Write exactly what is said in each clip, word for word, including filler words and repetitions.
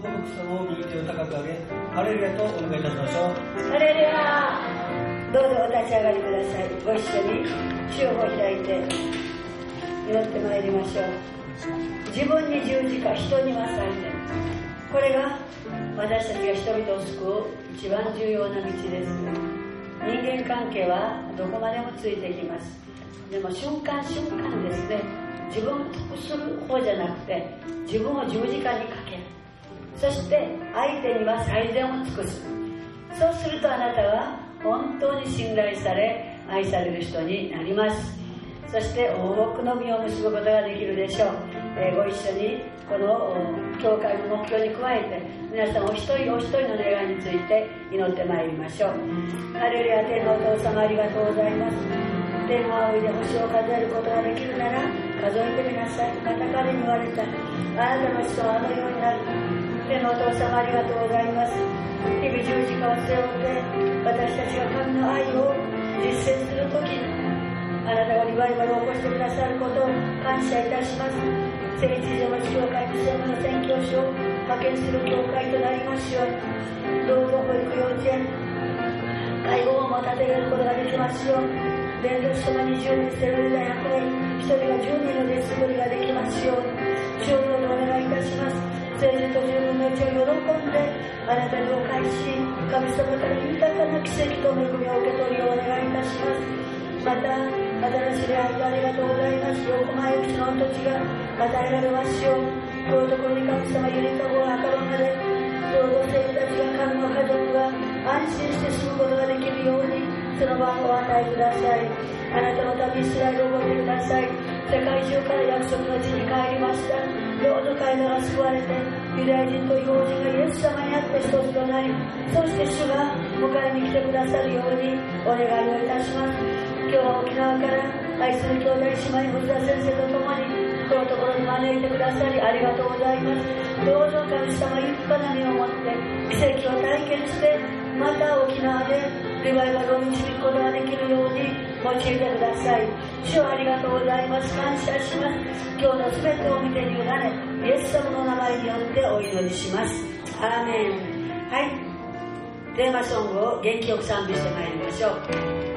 このその右手を高く上げ、ハレルヤとお願いいたしましょう。 ハレルヤ。どうぞお立ち上がりください。ご一緒に主を開いて祈ってまいりましょう。自分に十字架、人には最善。これが私たちが人々を救う一番重要な道です。人間関係はどこまでもついてきます。でも瞬間瞬間ですね、自分を得する方じゃなくて自分を十字架にかける。そして相手には最善を尽くす。そうするとあなたは本当に信頼され愛される人になります。そして多くの実を結ぶことができるでしょう。えー、ご一緒にこの教会の目標に加えて皆さんお一人お一人の願いについて祈ってまいりましょう。ハレルヤ。天のお父様、ありがとうございます。天を仰いで星を数えることができるなら数えてみなさい。また彼に言われた。あなたの子孫はあのようになる。天のお父様、ありがとうございます。日々十字架を背負って私たちが神の愛を実践するときにあなたがリバイバルを起こしてくださることを感謝いたします。聖地上の教会に専門の宣教師を派遣する教会となりますように、どうぞ保育幼稚園、介護をも立てることができますように、伝道師様にじゅうにん、セルリダひゃくにん、一人がじゅうにんの熱ぶりができますように、主をどうぞお願いいたします。聖人と十分の一を喜んであなたにお返し、神様から豊かな奇跡と恵みを受け取るようお願いいたします。また新しい出会いありがとうございます。横前打ちの土地が与えられますように、このところに神様ゆりかごが赤羽までどうぞ生徒たちが神の家族が安心して住むことができるようにその場をお与えください。あなたの旅イスラエルを覚えてください。世界中から約束の地に帰りました。どうぞ彼らが救われてユダヤ人と異邦人がイエス様にあって一つとなり、そして主が迎えに来てくださるようにお願いをいたします。今日は沖縄から愛する兄弟姉妹藤田先生と共にこのところに招いてくださりありがとうございます。どうぞ神様立派な目を持って奇跡を体験してまた沖縄でリバイバルを導くことができるように用いてください。主はありがとうございます。感謝します。今日のすべてを見てに委ねイエス様の名前によってお祈りします。アーメン。はい、テーマソングを元気よく賛美してまいりましょう。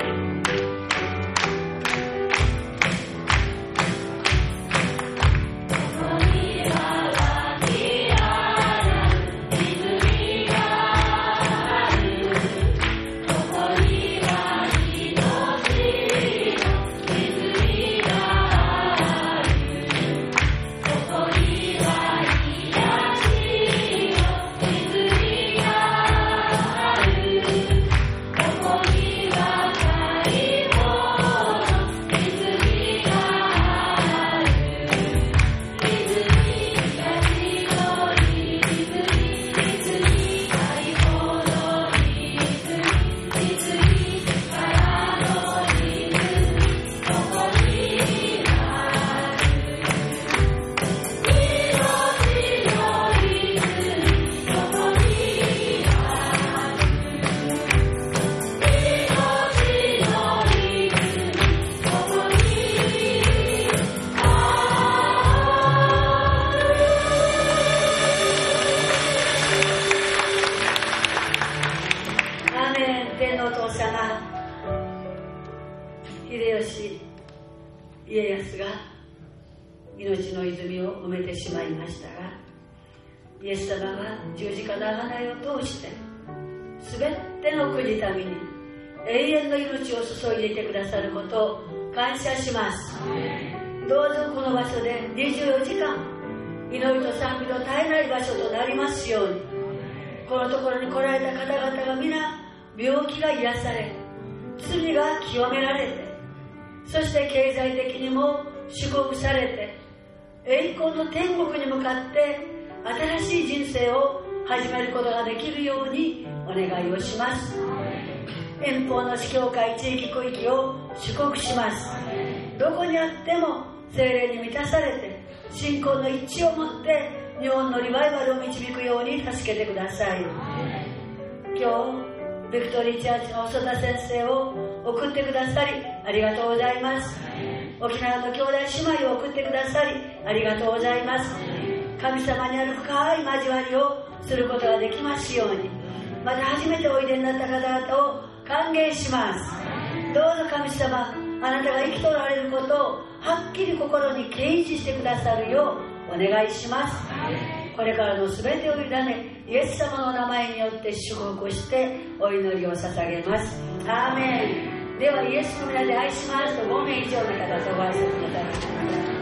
感謝します。どうぞこの場所でにじゅうよじかん祈りと賛美の絶えない場所となりますように、このところに来られた方々が皆病気が癒され、罪が清められて、そして経済的にも祝福されて、栄光の天国に向かって新しい人生を始めることができるようにお願いをします。遠方の司教会地域区域を祝福します。どこにあっても聖霊に満たされて信仰の一致を持って日本のリバイバルを導くように助けてください。今日ビクトリーチャーチの細田先生を送ってくださりありがとうございます。沖縄の兄弟姉妹を送ってくださりありがとうございます。 神様にある深い交わりをすることができますように、また初めておいでになった方々を歓迎します。どうぞ神様、あなたが生きとられることをはっきり心に掲示してくださるようお願いします。これからのすべてを委ね、イエス様の名前によって祝福してお祈りを捧げます。アーメン。ではイエスの皆で愛しますとごめい以上の方とご挨拶ください。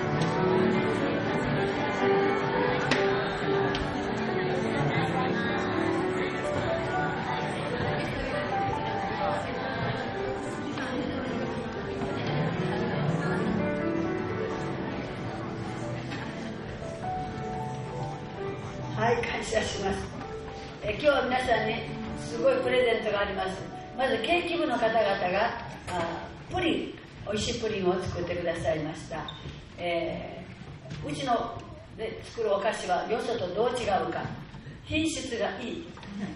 はい、感謝します。え今日は皆さんにすごいプレゼントがあります。まずケーキ部の方々があプリン、おいしいプリンを作ってくださいました。えー、うちので作るお菓子はよそとどう違うか、品質がいい。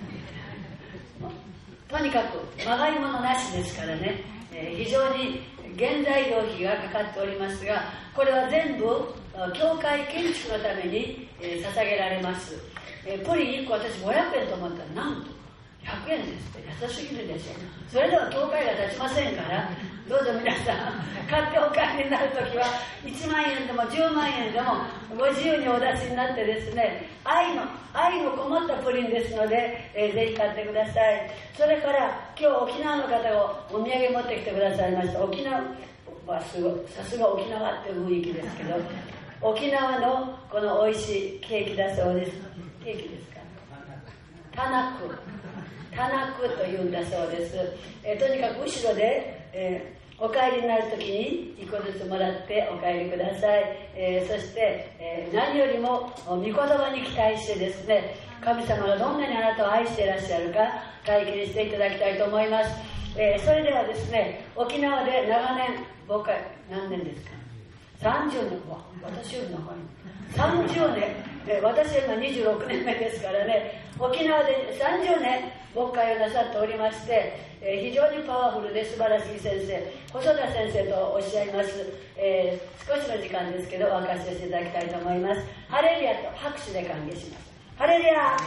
とにかくまがいものなしですからね、えー、非常に原材料費がかかっておりますが、これは全部教会建築のために、えー、捧げられます。えー、プリンいっこ私ごひゃくえんと思ったらなんとひゃくえんですって安すぎるでしょ。それでは教会が立ちませんから、どうぞ皆さん買ってお帰りになるときはいちまんえんでもじゅうまんえんでもご自由にお出しになってですね、愛の愛のこもったプリンですので、えー、ぜひ買ってください。それから今日沖縄の方がお土産持ってきてくださいました。沖縄はすごい、さすが沖縄っていう雰囲気ですけど、沖縄のこの美味しいケーキだそうです。ケーキですか？タナクタナクというんだそうです。えー、とにかく後ろで、えー、お帰りになるときにいっこずつもらってお帰りください。えー、そして、えー、何よりも御言葉に期待してですね、神様がどんなにあなたを愛していらっしゃるか体験していただきたいと思います。えー、それではですね、沖縄で長年僕は何年ですか？さんじゅうねん。わ、私より長い。さんじゅうねん、えー、私は今にじゅうろくねんめですからね、沖縄でさんじゅうねん牧会をなさっておりまして、えー、非常にパワフルで素晴らしい先生、細田先生とおっしゃいます。えー、少しの時間ですけどお明かししていただきたいと思います。ハレルヤと拍手で歓迎します。ハレルヤ、はい、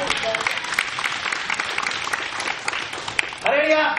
ハレルヤ、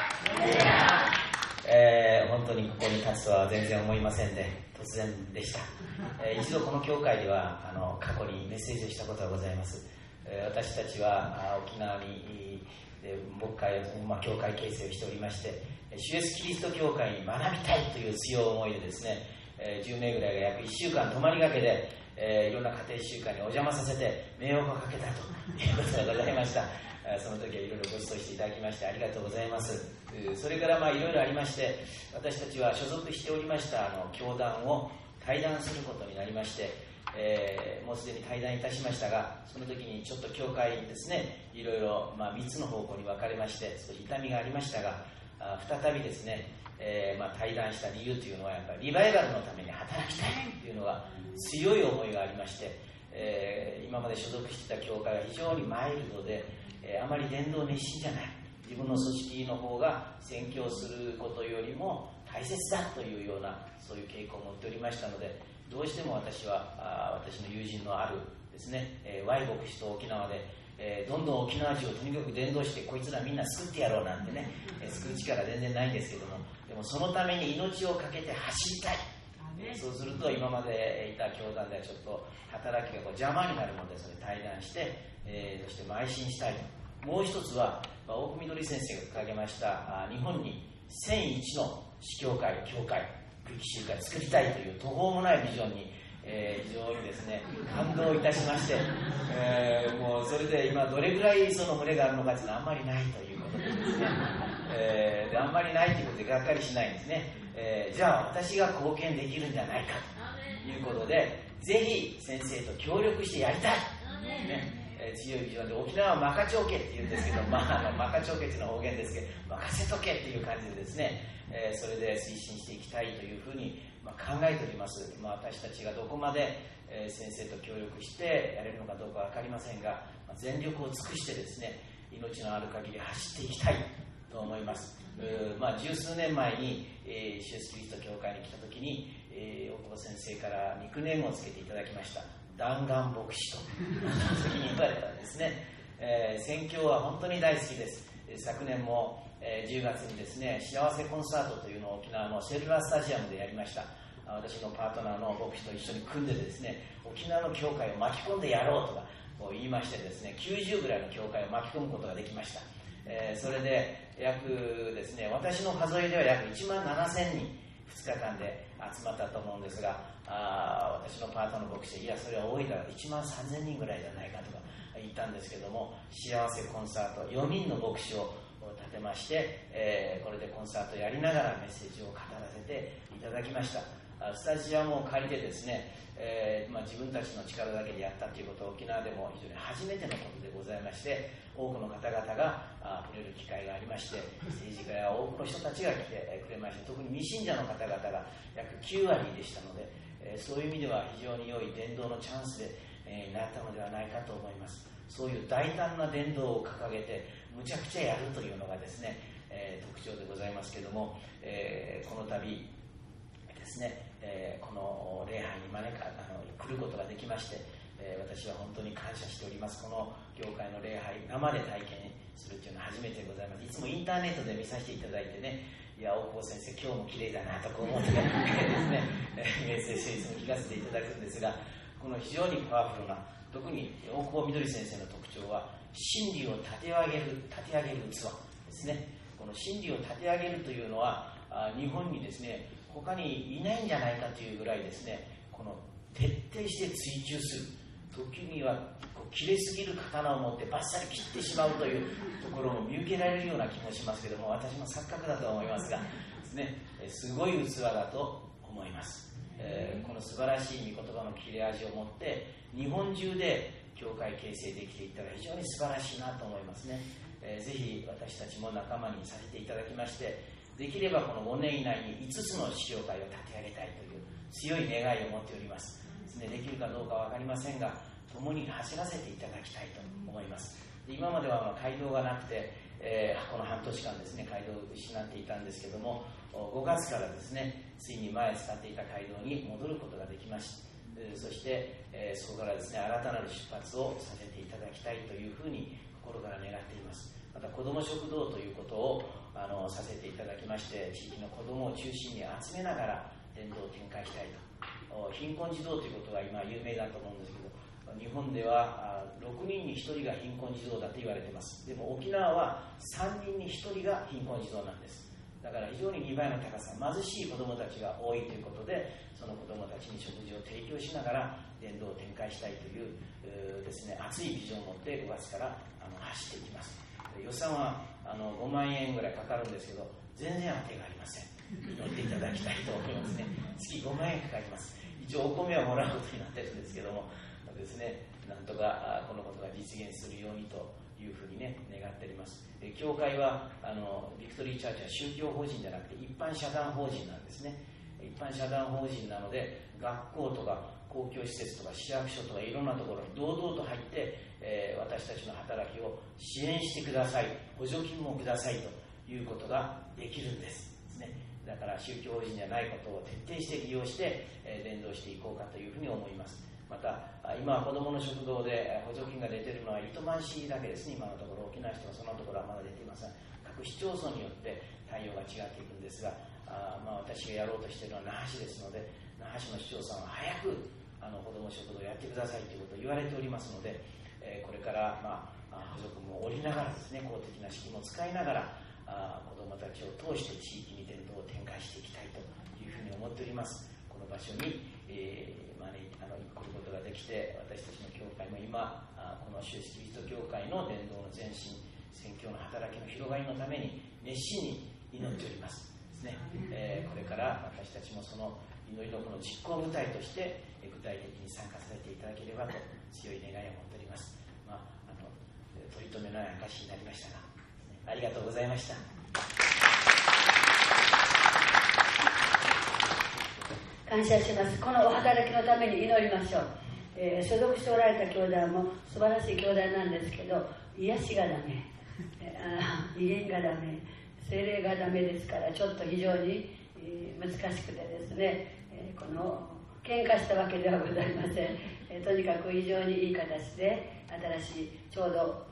えー、本当にここに立つとは全然思いませんで、突然でした。えー、一度この教会ではあの過去にメッセージをしたことがございます。えー、私たちは沖縄に牧会を、まあ、教会形成をしておりまして、主イエスキリスト教会に学びたいという強い思いでですね、えー、じゅうめいぐらいが約いっしゅうかん泊まりがけで、えー、いろんな家庭集会にお邪魔させて迷惑をかけたということがございました。その時はいろいろご馳走していただきましてありがとうございます。それからまあいろいろありまして、私たちは所属しておりましたあの教団を退団することになりまして、えー、もうすでに退団いたしましたが、その時にちょっと教会ですね、いろいろまあみっつの方向に分かれまして少し痛みがありましたが、あ再びですね、えー、まあ退団した理由というのはやっぱりリバイバルのために働きたいというのが強い思いがありまして、えー、今まで所属していた教会は非常にマイルドで、えー、あまり伝道熱心じゃない、自分の組織の方が宣教することよりも大切だというようなそういう傾向を持っておりましたので、どうしても私はあ私の友人のあるですね、えー、Y牧師と沖縄で、えー、どんどん沖縄人をとにかく伝道してこいつらみんな救ってやろうなんてね、えー、救う力は全然ないんですけども、でもそのために命を懸けて走りたい、えー、そうすると今までいた教団ではちょっと働きがこう邪魔になるのでそれ退団して、えー、そして邁進したいと。もう一つは、まあ、大久みどり先生が掲げましたあ日本にせんいちの司教会教会区域集会作りたいという途方もないビジョンに、えー、非常にですね感動いたしまして、えー、もうそれで今どれぐらいその群れがあるのかというのはあんまりないということでですね、えー、であんまりないということでがっかりしないんですね、えー、じゃあ私が貢献できるんじゃないかということで、ぜひ先生と協力してやりたい、ねえー、強いビジョンで沖縄は任ちおけって言うんですけど、まあ、あの任ちおけっていうのは方言ですけど任せとけっていう感じでですね、えー、それで推進していきたいというふうに、まあ、考えております。まあ、私たちがどこまで、えー、先生と協力してやれるのかどうか分かりませんが、まあ、全力を尽くしてですね命のある限り走っていきたいと思います。まあ、十数年前に、えー、主イエスキリスト教会に来た時に、えー、大久保先生からニックネームをつけていただきました。 弾丸牧師と時に言われたんですね。えー、宣教は本当に大好きです。昨年も、えー、じゅうがつにですね、幸せコンサートというのを沖縄のセルラースタジアムでやりました。私のパートナーの牧師と一緒に組んでですね、沖縄の教会を巻き込んでやろうとかこう言いましてですね、きゅうじゅうぐらいの教会を巻き込むことができました。えー、それで約ですね、私の数えでは約いちまんななせんにんふつかかんで集まったと思うんですが、あ私のパートナーの牧師で、いやそれは多いからいちまんさんぜんにんぐらいじゃないかとか言ったんですけども、幸せコンサートよにんの牧師を立てまして、えー、これでコンサートやりながらメッセージを語らせていただきました。スタジアムを借りてですね、えーまあ、自分たちの力だけでやったということは沖縄でも非常に初めてのことでございまして、多くの方々が触れる機会がありまして、政治家や多くの人たちが来てくれまして、特に未信者の方々が約きゅうわりでしたので、えー、そういう意味では非常に良い伝道のチャンスで、えー、なったのではないかと思います。そういう大胆な伝道を掲げてむちゃくちゃやるというのがですね、えー、特徴でございますけれども、えー、この度ですね、えー、この礼拝に招かあの来ることができまして、えー、私は本当に感謝しております。この教会の礼拝生で体験するというのは初めてございます。いつもインターネットで見させていただいてね、いや大久保先生今日も綺麗だなとこう思ってですねメッセージいつも聞かせていただくんですが、この非常にパワフルな、特に大久保みどり先生の特徴は真理を立て上げる立て上げる器ですね。この真理を立て上げるというのは日本にですね他にいないんじゃないかというぐらいですね、この徹底して追求する、時にはこう切れすぎる刀を持ってバッサリ切ってしまうというところも見受けられるような気もしますけども、私も錯覚だと思いますがですね、すごい器だと思います。えー、この素晴らしい御言葉の切れ味を持って日本中で教会形成できていったら非常に素晴らしいなと思いますね。えー、ぜひ私たちも仲間にさせていただきまして、できればこのごねん以内にいつつの司教会を立て上げたいという強い願いを持っております。できるかどうか分かりませんが、共に走らせていただきたいと思います。で今までは街道がなくて、えー、この半年間ですね街道を失っていたんですけども、ごがつからですねついに前使っていた街道に戻ることができました。そして、えー、そこからですね新たなる出発をさせていただきたいというふうに心から願っています。また子ども食堂ということをあのさせていただきまして、地域の子どもを中心に集めながら伝道を展開したいと。貧困児童ということが今有名だと思うんですけど、日本ではろくにんにひとりが貧困児童だと言われています。でも沖縄はさんにんにひとりが貧困児童なんです。だから非常ににばいの高さ、貧しい子どもたちが多いということで、その子どもたちに食事を提供しながら伝道を展開したいというですね、熱いビジョンを持ってごがつからあの走っていきます。予算はあのごまんえんぐらいかかるんですけど、全然当てがありません。祈っていただきたいと思いますね。月ごまんえんかかります。一応お米はもらうことになってるんですけどもですね、なんとかこのことが実現するようにというふうにね願っております。教会はあのビクトリーチャーチは宗教法人じゃなくて一般社団法人なんですね。一般社団法人なので、学校とか公共施設とか市役所とかいろんなところに堂々と入って、えー、私たちの働きを支援してください、補助金もくださいということができるんですね。だから宗教法人じゃないことを徹底して利用して、えー、伝道していこうかというふうに思います。また今は子どもの食堂で補助金が出ているのは糸満市だけですね。今のところ沖縄市はそのところはまだ出ていません。各市町村によって対応が違っていくんですが、あまあ私がやろうとしているのは那覇市ですので、那覇市の市長さんは早くあの子ども食堂をやってくださいということを言われておりますので、えー、これから、まあ、補助金も下りながらですね、公的な資金も使いながらあ子どもたちを通して地域に伝道を展開していきたいというふうに思っております。この場所に、えーまあね、あの来ることができて、私たちの教会も今この主イエスキリスト教会の伝道の前進、宣教の働きの広がりのために熱心に祈っておりますですね。えー、これから私たちもその祈りのこの実行部隊として具体的に参加させていただければと強い願いを持っております。まあ、あの取り留めのない証になりましたが、ありがとうございました。 感謝します。このお働きのために祈りましょう。えー、所属しておられた兄弟も素晴らしい兄弟なんですけど、癒しがダメ、あ威厳がダメ、精霊がダメですから、ちょっと非常に、えー、難しくてですね、えー、この喧嘩したわけではございません。 えー、とにかく非常にいい形で新しいちょうど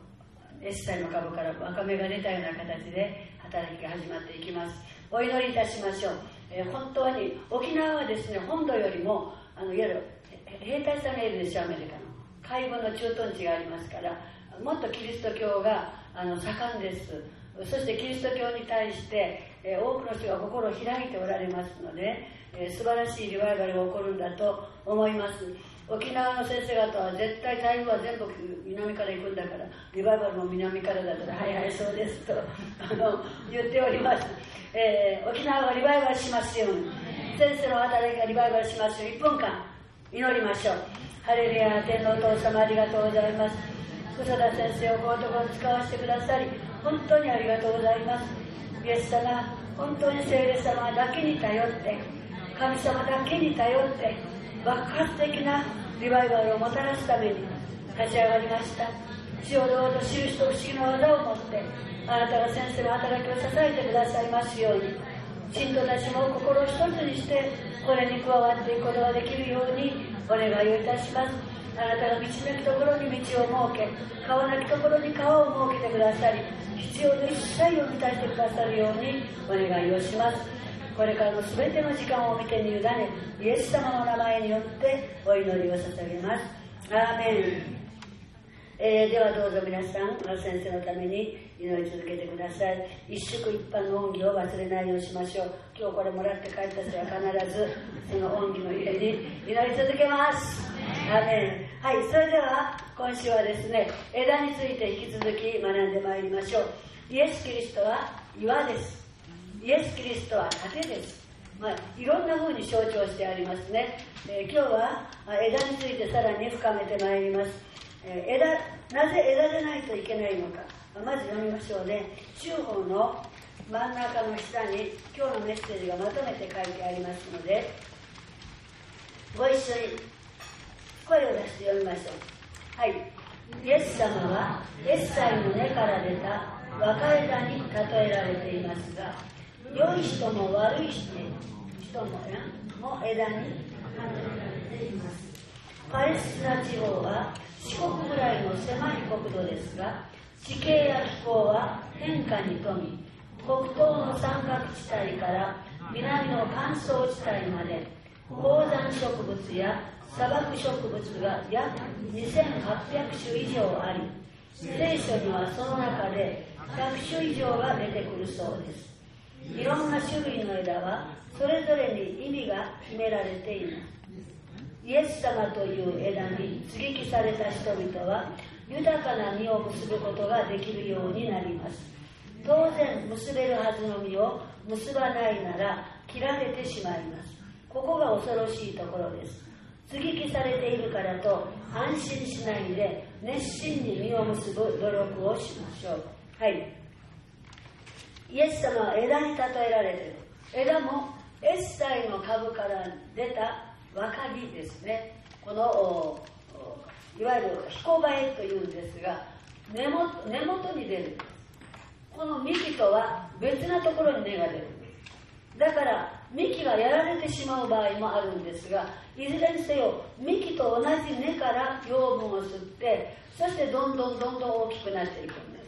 S 歳の株から若芽が出たような形で働きが始まっていきます。お祈りいたしましょう。えー、本当に沖縄はですね、本土よりもあのいわゆる兵隊さんがいるでしょ、アメリカの海軍の駐屯地がありますから、もっとキリスト教があの盛んです。そしてキリスト教に対して、えー、多くの人が心を開いておられますので、えー、素晴らしいリバイバルが起こるんだと思います。沖縄の先生方は絶対台風は全部南から行くんだからリバイバルも南からだったらはいはいそうですとあの言っております。えー、沖縄がリバイバルしますように、先生の働きがリバイバルしますようにいっぷんかん祈りましょう。ハレルヤ、天のお父様ありがとうございます。細田先生をこのところ使わせてくださり本当にありがとうございます。イエス様、本当に聖霊様だけに頼って神様だけに頼って爆発的なリバイバルをもたらすために立ち上がりました。主をどうぞ印と不思議な技を持ってあなたが先生の働きを支えてくださいますように、信徒たちも心を一つにしてこれに加わっていくことができるようにお願いをいたします。あなたが導くところに道を設け、川なきところに川を設けてくださり、必要の一切を満たしてくださるようにお願いをします。これからのすべての時間を見てに委ね、イエス様の名前によってお祈りを捧げます。アーメン。えー、ではどうぞ皆さん、先生のために祈り続けてください。一祝一般の恩義を忘れないようにしましょう。今日これもらって帰った人は必ずその恩義の家に祈り続けます。アーメン。はい、それでは今週はですね、枝について引き続き学んでまいりましょう。イエス・キリストは岩です。イエス・キリストは盾です。まあ、いろんな風に象徴してありますね。えー、今日は枝についてさらに深めてまいります。えー、枝、なぜ枝でないといけないのか。まず読みましょうね。週報の真ん中の下に今日のメッセージがまとめて書いてありますので、ご一緒に声を出して読みましょう。はい。イエス様はエッサイの根から出た若枝に例えられていますが、良い人も悪い人もも枝に例えられています。パレスチナ地方は四国ぐらいの狭い国土ですが、地形や気候は変化に富み、北東の山岳地帯から南の乾燥地帯まで高山植物や砂漠植物が約にせんはっぴゃくしゅ以上あり、聖書にはその中でひゃくしゅ以上が出てくるそうです。いろんな種類の枝はそれぞれに意味が秘められています。イエス様という枝に接ぎ木された人々は豊かな実を結ぶことができるようになります。当然結べるはずの実を結ばないなら切られてしまいます。ここが恐ろしいところです。接ぎ木されているからと安心しないで熱心に実を結ぶ努力をしましょう。はい。イエス様は枝に例えられている。枝もエッサイの株から出た若木ですね。このいわゆる彦バエというんですが、根元、根元に出る。この幹とは別なところに根が出る。だから幹がやられてしまう場合もあるんですが、いずれにせよ幹と同じ根から養分を吸って、そしてどんどんどんどん大きくなっていくんです。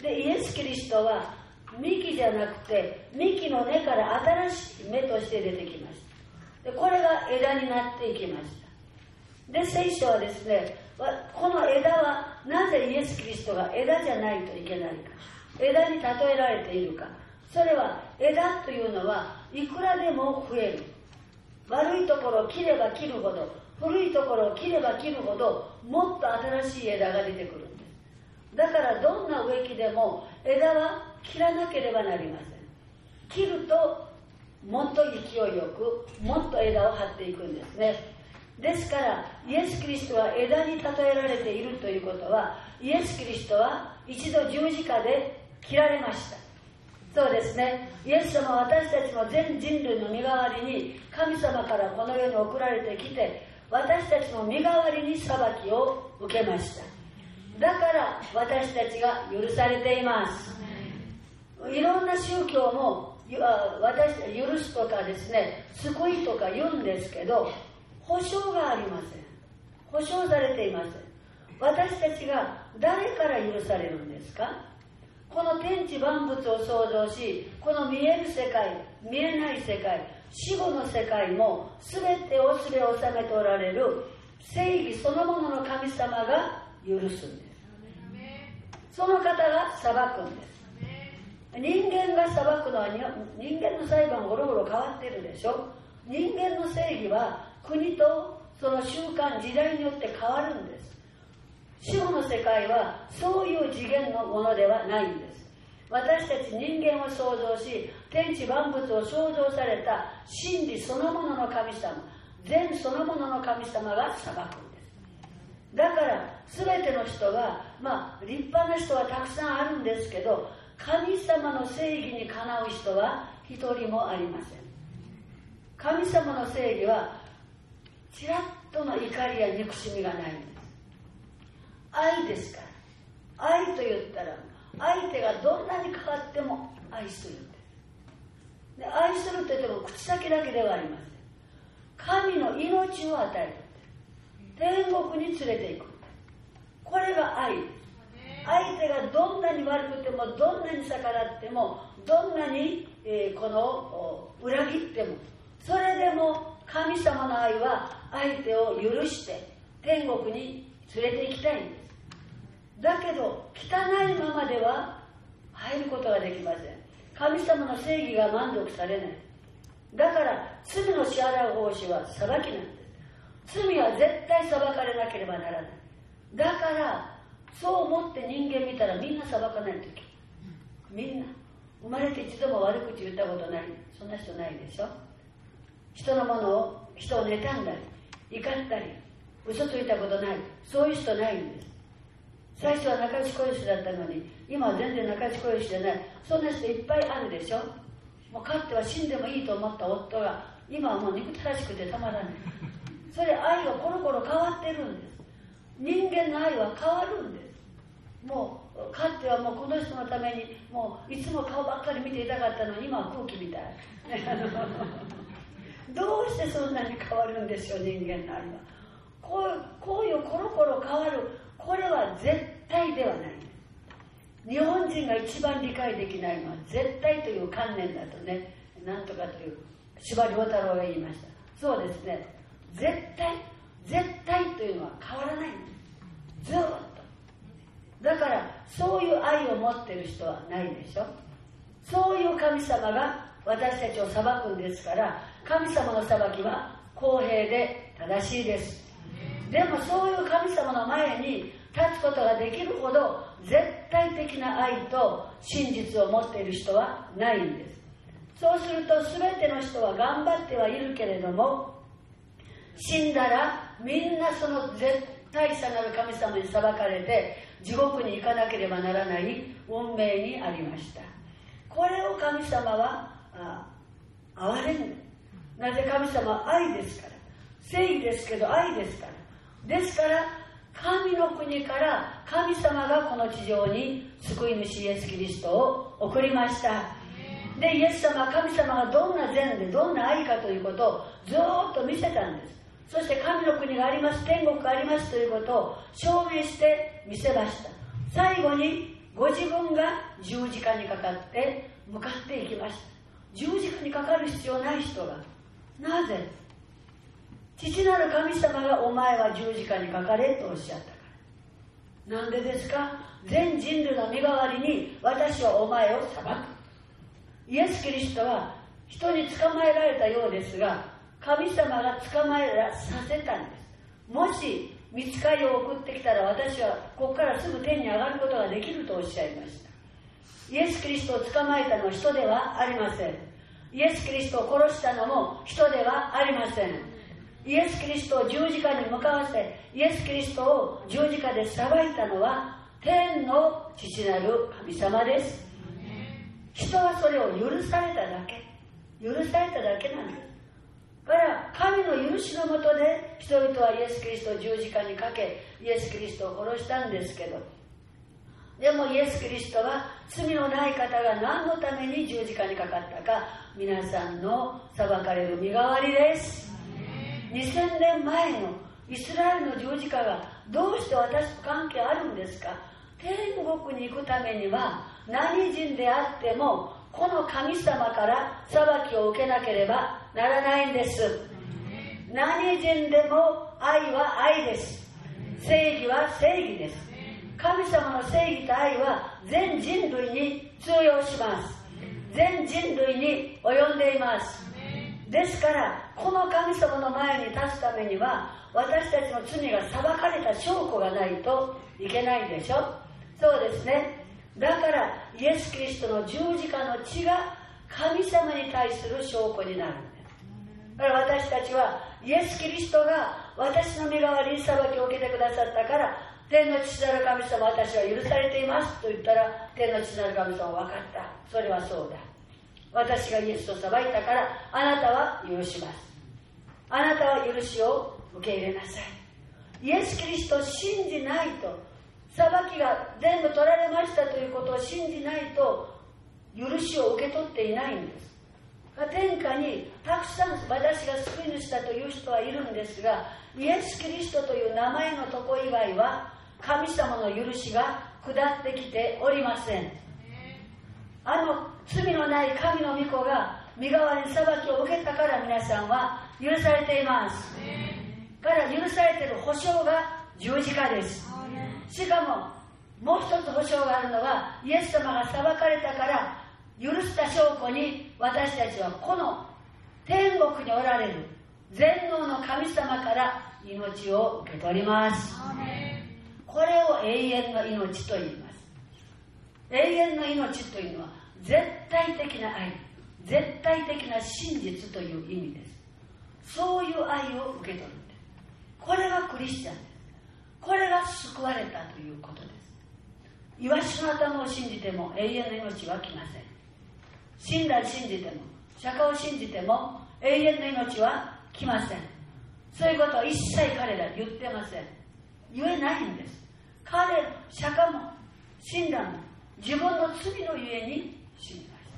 でイエス・キリストは幹じゃなくて幹の根から新しい芽として出てきました。でこれが枝になっていきました。で聖書はですね、この枝はなぜイエス・キリストが枝じゃないといけないか、枝に例えられているか。それは枝というのはいくらでも増える。悪いところを切れば切るほど、古いところを切れば切るほどもっと新しい枝が出てくるんです。だからどんな植木でも枝は切らなければなりません。切るともっと勢いよくもっと枝を張っていくんですね。ですからイエス・キリストは枝に例えられているということは、イエス・キリストは一度十字架で切られました。そうですね。イエス様は私たちの全人類の身代わりに神様からこの世に送られてきて、私たちの身代わりに裁きを受けました。だから私たちが許されています。いろんな宗教も私たち許すとかですね、救いとか言うんですけど、保証がありません。 保証されています。私たちが誰から許されるんですか？この天地万物を創造し、この見える世界、見えない世界、死後の世界も全てをすべを治めておられる正義そのものの神様が許すんです。その方が裁くんです。人間が裁くのは人間の裁判ゴロゴロ変わってるでしょ。人間の正義は国とその習慣時代によって変わるんです。死後の世界はそういう次元のものではないんです。私たち人間を創造し天地万物を創造された真理そのものの神様、善そのものの神様が裁くんです。だから全ての人が、まあ立派な人はたくさんあるんですけど、神様の正義にかなう人は一人もありません。神様の正義はちらっとの怒りや憎しみがないんです。愛ですから。愛と言ったら相手がどんなに変わっても愛するんです。で、愛すると言っても口先だけではありません。神の命を与える。天国に連れて行く。これが愛です。相手がどんなに悪くても、どんなに逆らっても、どんなに、えー、この裏切っても、それでも神様の愛は相手を許して天国に連れて行きたいんです。だけど汚いままでは入ることができません。神様の正義が満足されない。だから罪の支払う報酬は裁きなんです。罪は絶対裁かれなければならない。だからそう思って人間見たらみんな裁かないといけない。みんな生まれて一度も悪口言ったことない。そんな人ないでしょ。人のものを人を妬んだり怒ったり嘘ついたことない。そういう人ないんです。最初は仲良し小良しだったのに今は全然仲良し小良しじゃない。そんな人いっぱいあるでしょ。もうかつては死んでもいいと思った夫が今はもう憎たらしくてたまらない。それ愛がコロコロ変わってるんです。人間の愛は変わるんです。もうかつてはもうこの人のためにもういつも顔ばっかり見ていたかったのに今は空気みたいどうしてそんなに変わるんでしょう。人間の愛はこう、こういうコロコロ変わる。これは絶対ではない。日本人が一番理解できないのは絶対という観念だとね、なんとかという司馬遼太郎が言いました。そうですね、絶対絶対というのは変わらないんです。ずっと。だからそういう愛を持っている人はないでしょ。そういう神様が私たちを裁くんですから、神様の裁きは公平で正しいです。でもそういう神様の前に立つことができるほど絶対的な愛と真実を持っている人はないんです。そうすると全ての人は頑張ってはいるけれども、死んだらみんなその絶対さなる神様に裁かれて地獄に行かなければならない運命にありました。これを神様はあ憐れん。なぜ神様は愛ですから、正義ですけど愛ですから。ですから神の国から神様がこの地上に救い主イエス・キリストを送りました。でイエス様は神様がどんな善でどんな愛かということをずっと見せたんです。そして神の国があります、天国がありますということを証明して見せました。最後にご自分が十字架にかかって向かっていきました。十字架にかかる必要ない人がなぜ、父なる神様がお前は十字架にかかれとおっしゃったから。なんでですか。全人類の身代わりに私はお前を裁く。イエス・キリストは人に捕まえられたようですが、神様が捕まえさせたんです。もし御使いを送ってきたら私はここからすぐ天に上がることができるとおっしゃいました。イエス・キリストを捕まえたのは人ではありません。イエス・キリストを殺したのも人ではありません。イエス・キリストを十字架に向かわせ、イエス・キリストを十字架で裁いたのは天の父なる神様です。人はそれを許されただけ、許されただけなんです。だから神の許しのもとで人々はイエス・キリストを十字架にかけ、イエス・キリストを殺したんですけど、でもイエス・キリストは罪のない方が何のために十字架にかかったか、皆さんの裁かれる身代わりです。にせんねんまえのイスラエルの十字架がどうして私と関係あるんですか。天国に行くためには何人であってもこの神様から裁きを受けなければならないんです。何人でも愛は愛です。正義は正義です。神様の正義と愛は全人類に通用します。全人類に及んでいます。ですからこの神様の前に立つためには私たちの罪が裁かれた証拠がないといけないでしょ。そうですね。だからイエス・キリストの十字架の血が神様に対する証拠になるんです。だから私たちはイエス・キリストが私の身代わりに裁きを受けてくださったから天の父なる神様私は許されていますと言ったら天の父なる神様は分かった。それはそうだ。私がイエスと裁いたからあなたは許します。あなたは許しを受け入れなさい。イエス・キリストを信じないと裁きが全部取られましたということを信じないと許しを受け取っていないんです。天下にたくさん私が救い主だという人はいるんですがイエス・キリストという名前のとこ以外は神様の許しが下ってきておりません。あの罪のない神の御子が身代わりに裁きを受けたから皆さんは許されています。から許されている保証が十字架です。しかももう一つ保証があるのはイエス様が裁かれたから許した証拠に私たちはこの天国におられる全能の神様から命を受け取ります。これを永遠の命と言います。永遠の命というのは絶対的な愛、絶対的な真実という意味です。そういう愛を受け取るんです。これがクリスチャンです。これが救われたということです。イワシの頭を信じても永遠の命は来ません。死んだを信じても釈迦を信じても永遠の命は来ません。そういうことは一切彼ら言ってません。言えないんです。彼釈迦も死んだも自分の罪のゆえに死にました。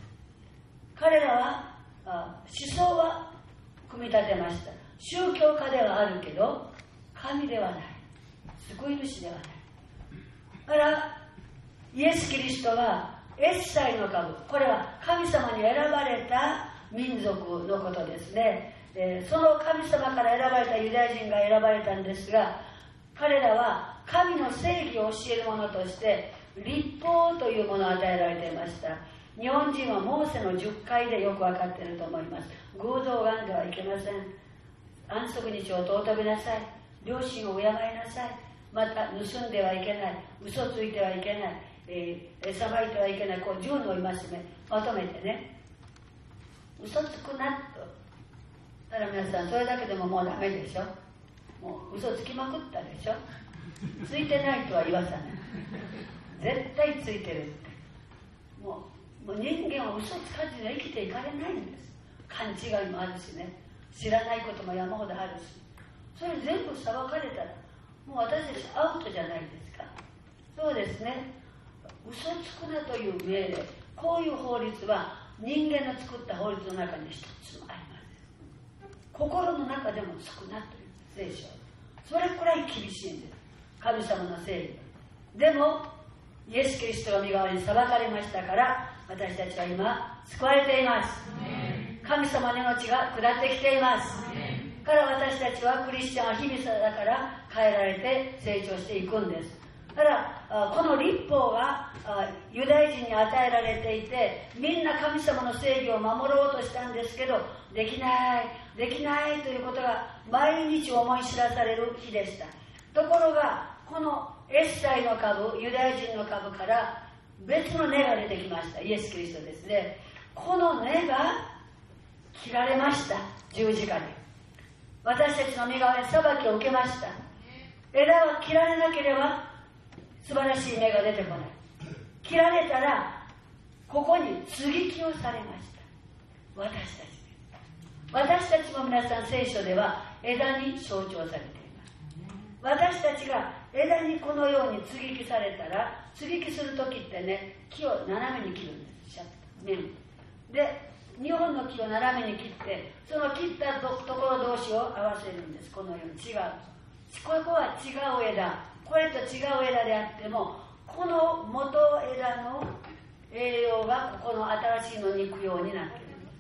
彼らはあ思想は組み立てました。宗教家ではあるけど神ではない、救い主ではない。だからイエス・キリストはエッサイの株、これは神様に選ばれた民族のことですね。えー、その神様から選ばれたユダヤ人が選ばれたんですが、彼らは神の正義を教える者として律法というものを与えられていました。日本人はモーセのじゅっかいでよく分かっていると思います。偶像を拝んではいけません。安息日を尊びなさい。両親を敬いなさい。また盗んではいけない。嘘ついてはいけない。えー、さばいてはいけない。こうじゅうの戒めまとめてね、嘘つくなと。だから皆さんそれだけでももうダメでしょ。もう嘘つきまくったでしょ。ついてないとは言わさない。絶対ついてるって。もう、もう人間は嘘つかずには生きていかれないんです。勘違いもあるしね、知らないことも山ほどあるし、それ全部裁かれたらもう私たちアウトじゃないですか。そうですね。嘘つくなという命令、こういう法律は人間の作った法律の中に一つもありません。心の中でもつくなという聖書、それくらい厳しいんです。神様の正義でもイエス・キリストが身代わりに裁かれましたから私たちは今救われています。神様の命が下ってきています。から私たちはクリスチャンは日々だから変えられて成長していくんです。だからこの律法がユダヤ人に与えられていて、みんな神様の正義を守ろうとしたんですけど、できないできないということが毎日思い知らされる日でした。ところがこのエッサイの株、ユダヤ人の株から別の根が出てきました。イエス・キリストですね。この根が切られました。十字架で私たちの身代わりに裁きを受けました。枝は切られなければ素晴らしい芽が出てこない。切られたらここに接ぎ木をされました。私たち私たちも皆さん聖書では枝に象徴されています。私たちが枝にこのように接ぎ木されたら、接ぎ木するときってね、木を斜めに切るんです。面でにほんの木を斜めに切って、その切ったところ同士を合わせるんです。このように違うここは違う枝、これと違う枝であっても、この元枝の栄養がここの新しいのに行くようになっているんです。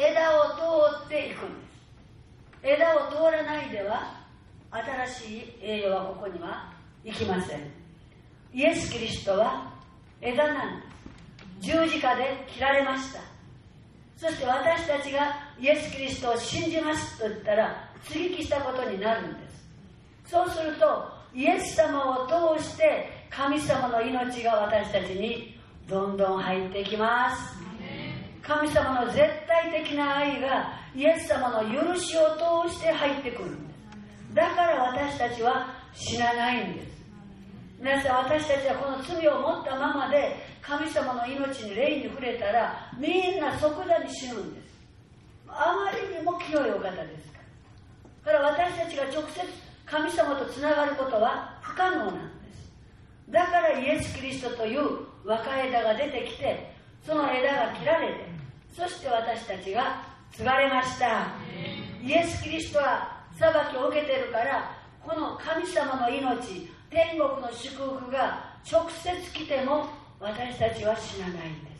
枝を通っていくんです。枝を通らないでは新しい栄養はここには行きません。イエス・キリストは枝なんです。十字架で切られました。そして私たちがイエス・キリストを信じますと言ったら接ぎ木したことになるんです。そうするとイエス様を通して神様の命が私たちにどんどん入ってきます。神様の絶対的な愛がイエス様の許しを通して入ってくるんです。だから私たちは死なないんです。皆さん、私たちはこの罪を持ったままで神様の命に霊に触れたらみんな即座に死ぬんです。あまりにも清いお方ですから。だから私たちが直接神様とつながることは不可能なんです。だからイエス・キリストという若枝が出てきて、その枝が切られて、そして私たちが継がれました。イエス・キリストは裁きを受けているから、この神様の命、天国の祝福が直接来ても私たちは死なないんです。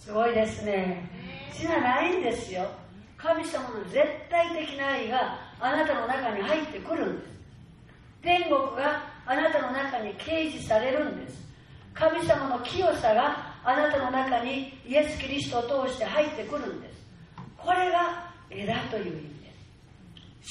すごいですね。死なないんですよ。神様の絶対的な愛があなたの中に入ってくるんです。天国があなたの中に掲示されるんです。神様の清さがあなたの中にイエス・キリストを通して入ってくるんです。これが枝という意味です。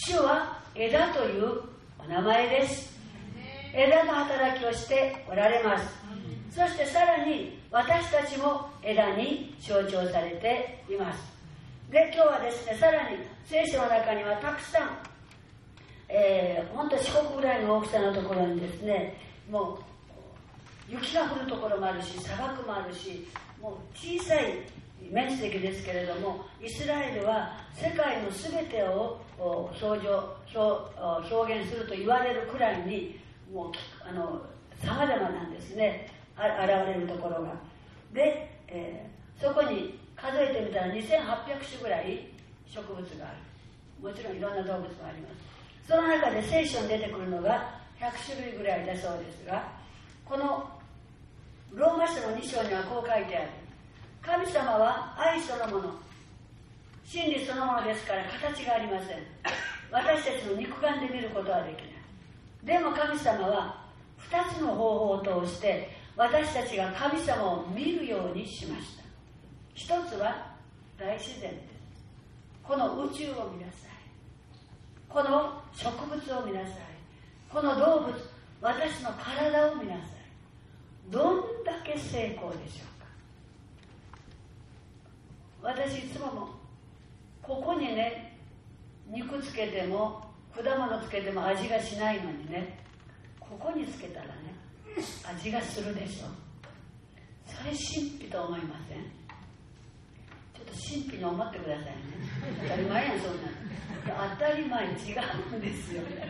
主は枝というお名前です。枝の働きをしておられます。そしてさらに私たちも枝に象徴されています。で、今日はですね、さらに聖書の中にはたくさん、えー、本当四国ぐらいの大きさのところにですね、もう雪が降るところもあるし、砂漠もあるし、もう小さい面積ですけれども、イスラエルは世界のすべてを表現すると言われるくらいにもうあの様々なんですね、現れるところが。で、えー、そこに数えてみたらにせんはっぴゃくしゅぐらい植物がある。もちろんいろんな動物もあります。その中で聖書に出てくるのがひゃくしゅるいぐらいだそうですが、このローマ書のに章にはこう書いてある。神様は愛そのもの、真理そのものですから形がありません。私たちの肉眼で見ることはできない。でも神様はふたつの方法を通して私たちが神様を見るようにしました。一つは大自然です。この宇宙を見なさい。この植物を見なさい。この動物、私の体を見なさい。どんだけ成功でしょうか。私いつももここにね、肉つけても果物つけても味がしないのにね、ここにつけたらね、味がするでしょ。それ神秘と思いません？ちょっと神秘に思ってくださいね。当たり前やん、そんな。当たり前違うんですよね。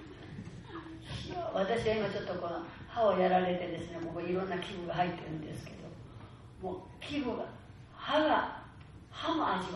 私は今ちょっとこの歯をやられてですね、もういろんな器具が入ってるんですけど、もう器具が、歯が、歯も味わってる。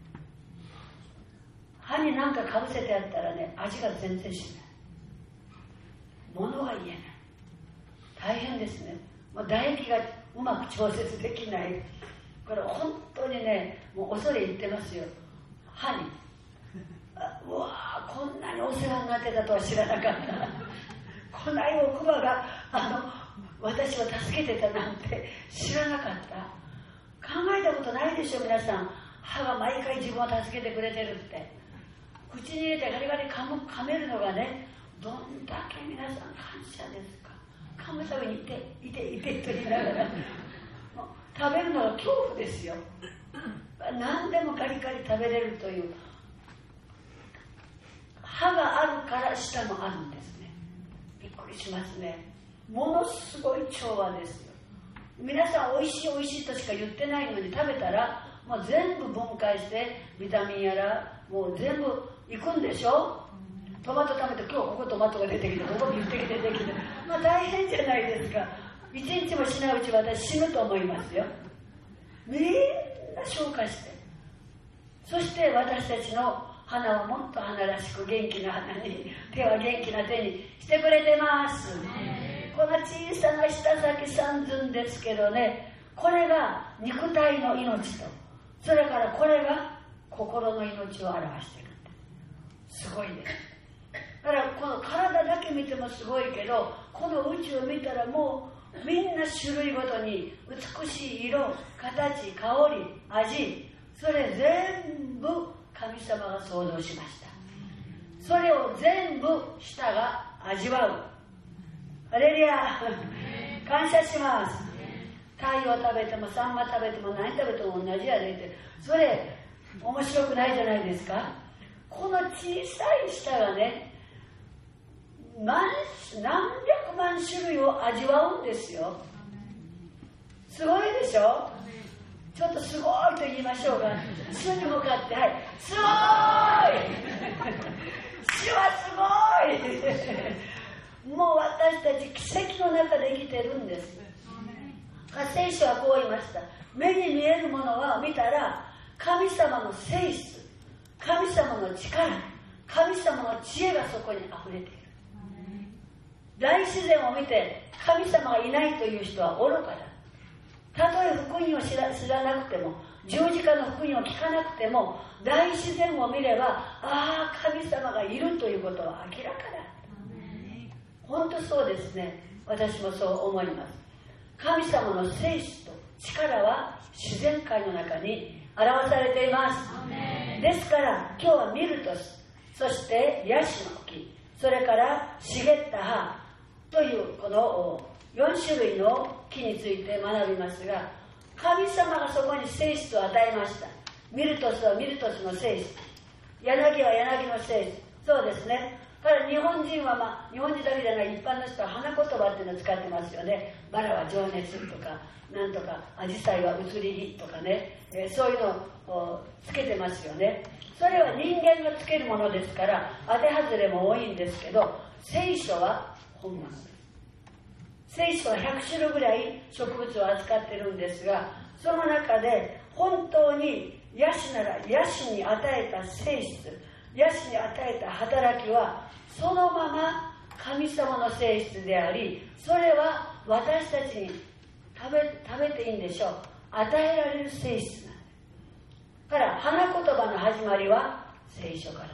歯に何かかぶせてやったらね、味が全然しない。物が言えない。大変ですね。もう唾液がうまく調節できない。これ本当にね、もう恐れ入ってますよ。歯に。あ、うわー、こんなにお世話になってたとは知らなかった。こないおくばがあの私を助けてたなんて知らなかった。考えたことないでしょ、皆さん。歯が毎回自分を助けてくれてるって。口に入れてガリガリ噛む、噛めるのがね、どんだけ皆さん感謝ですか。噛むたびにいていていてと言いながらもう食べるのが恐怖ですよ。何でもガリガリ食べれるという。歯があるから舌もあるんですね。びっくりしますね。ものすごい調和ですよ。皆さんおいしいおいしいとしか言ってないのに、食べたらもう全部分解してビタミンやらもう全部いくんでしょ。トマト食べて今日ここトマトが出てきて、ここビフテキ出てきて、まあ大変じゃないですか。一日もしないうち私死ぬと思いますよ。みんな消化して、そして私たちの花はもっと花らしく元気な花に、手は元気な手にしてくれてます。この小さな舌先三寸ですけどね、これが肉体の命と、それからこれが心の命を表している。すごいです。だからこの体だけ見てもすごいけど、この宇宙を見たらもうみんな種類ごとに美しい色、形、香り、味、それ全部神様が創造しました。それを全部舌が味わう。ハレルヤ、感謝します。鯛を食べてもサンマ食べても何食べても同じやでって、それ面白くないじゃないですか。この小さい舌がね、何, 何百万種類を味わうんですよ。すごいでしょ。ちょっとすごいと言いましょうか。主に向かって、はい、すごい主はすごいもう私たち奇跡の中で生きてるんです。聖書はこう言いました。目に見えるものは見たら神様の性質、神様の力、神様の知恵がそこにあふれている。大自然を見て神様がいないという人は愚かだ。たとえ福音を知 ら, 知らなくても、十字架の福音を聞かなくても、大自然を見れば、ああ神様がいるということは明らかだ。本当そうですね。私もそう思います。神様の性質と力は自然界の中に表されています。ですから今日はミルトス、そしてヤシの木、それから茂った葉というこのよん種類の木について学びますが、神様がそこに性質を与えました。ミルトスはミルトスの性質、柳は柳の性質。そうですね。ただ日本人は、まあ、日本人だけじゃない一般の人は花言葉っていうのを使ってますよね。バラは情熱とか、なんとかアジサイは移り火とかね、えー、そういうのをつけてますよね。それは人間がつけるものですから当て外れも多いんですけど、聖書は本物です。聖書はひゃく種類ぐらい植物を扱ってるんですが、その中で本当にヤシならヤシに与えた性質、ヤシに与えた働きはそのまま神様の性質であり、それは私たちに食べ、食べていいんでしょう。与えられる性質なんです。だから花言葉の始まりは聖書からです。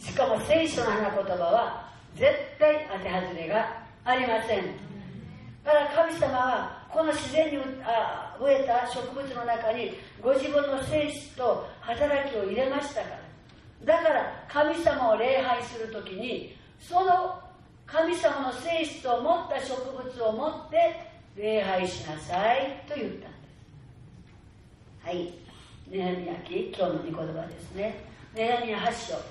しかも聖書の花言葉は絶対当て外れがありません。だから神様はこの自然に植えた植物の中にご自分の性質と働きを入れましたから。だから神様を礼拝するときに、その神様の性質を持った植物を持って礼拝しなさいと言ったんです。はい、ネヘミヤ記、今日の御言葉ですね。ネヘミヤはち章、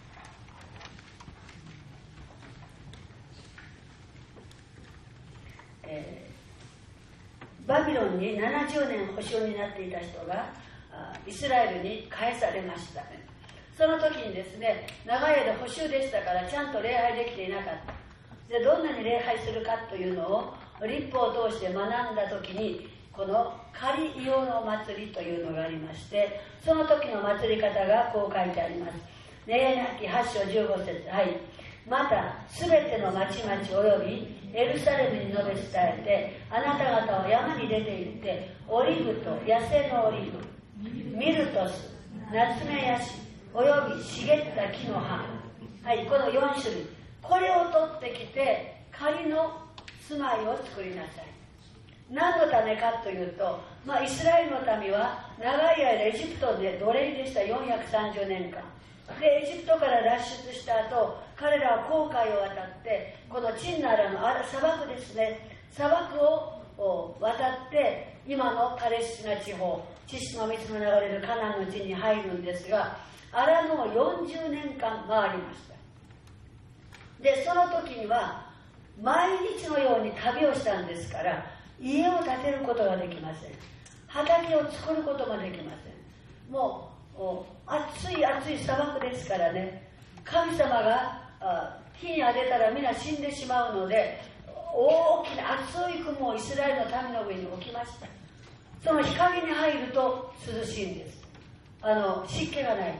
えー、バビロンにななじゅうねん捕囚になっていた人がイスラエルに返されました。その時にですね、長い間捕囚でしたからちゃんと礼拝できていなかった。でどんなに礼拝するかというのを律法を通して学んだ時に、このカリイオの祭りというのがありまして、その時の祭り方がこう書いてあります。ネヘミヤ記はち章じゅうご節、はい。またすべての町々およびエルサレムに述べ伝えて、あなた方は山に出て行ってオリーブと野生のオリーブ、ミルトス、ナツメヤシおよび茂った木の葉、はい、このよん種類、これを取ってきて仮の住まいを作りなさい。何のためかというと、まあ、イスラエルの民は長い間エジプトで奴隷でした。よんひゃくさんじゅうねんかんでエジプトから脱出した後、彼らは紅海を渡ってこのチンナーラの砂漠ですね、砂漠を渡って今のパレスチナ地方、血の水の流れるカナンの地に入るんですが、アラノをよんじゅうねんかん回りました。でその時には毎日のように旅をしたんですから、家を建てることができません。畑を作ることができません。もう暑い暑い砂漠ですからね、神様が火に当てたら皆死んでしまうので、大きな熱い雲をイスラエルの民の上に置きました。その日陰に入ると涼しいんです。あの湿気がないから。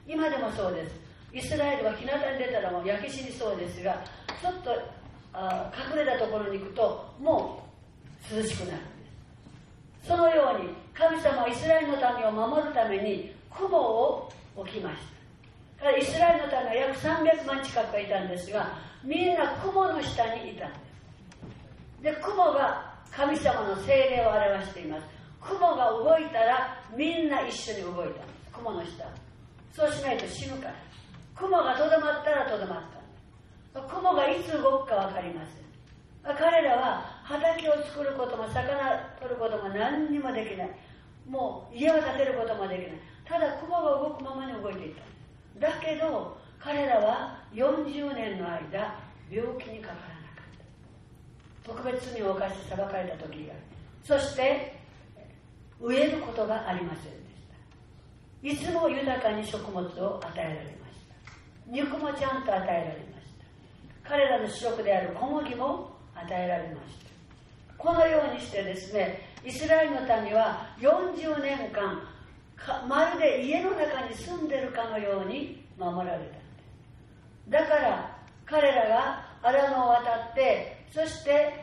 今でもそうです。イスラエルは日向に出たらもう焼け死にそうですが、ちょっとあ隠れたところに行くともう涼しくなるんです。そのように神様はイスラエルの民を守るために雲を置きました。だからイスラエルの民は約さんびゃくまん近くいたんですが、みんな雲の下にいたんです。で、雲が神様の精霊を表しています。雲が動いたらみんな一緒に動いたんです。雲の下。そうしないと死ぬから。雲がとどまったらとどまったんです。雲がいつ動くか分かりません。彼らは畑を作ることも魚取ることも何にもできない。もう家を建てることもできない。ただ雲が動くままに動いていた。だけど彼らはよんじゅうねんの間病気にかからなかった。特別罪を犯して裁かれた時がある。そして飢えることがありませんでした。いつも豊かに食物を与えられました。肉もちゃんと与えられました。彼らの主食である小麦も与えられました。このようにしてですね、イスラエルの民はよんじゅうねんかんまるで家の中に住んでるかのように守られたんです。だから彼らがアラノを渡って、そして、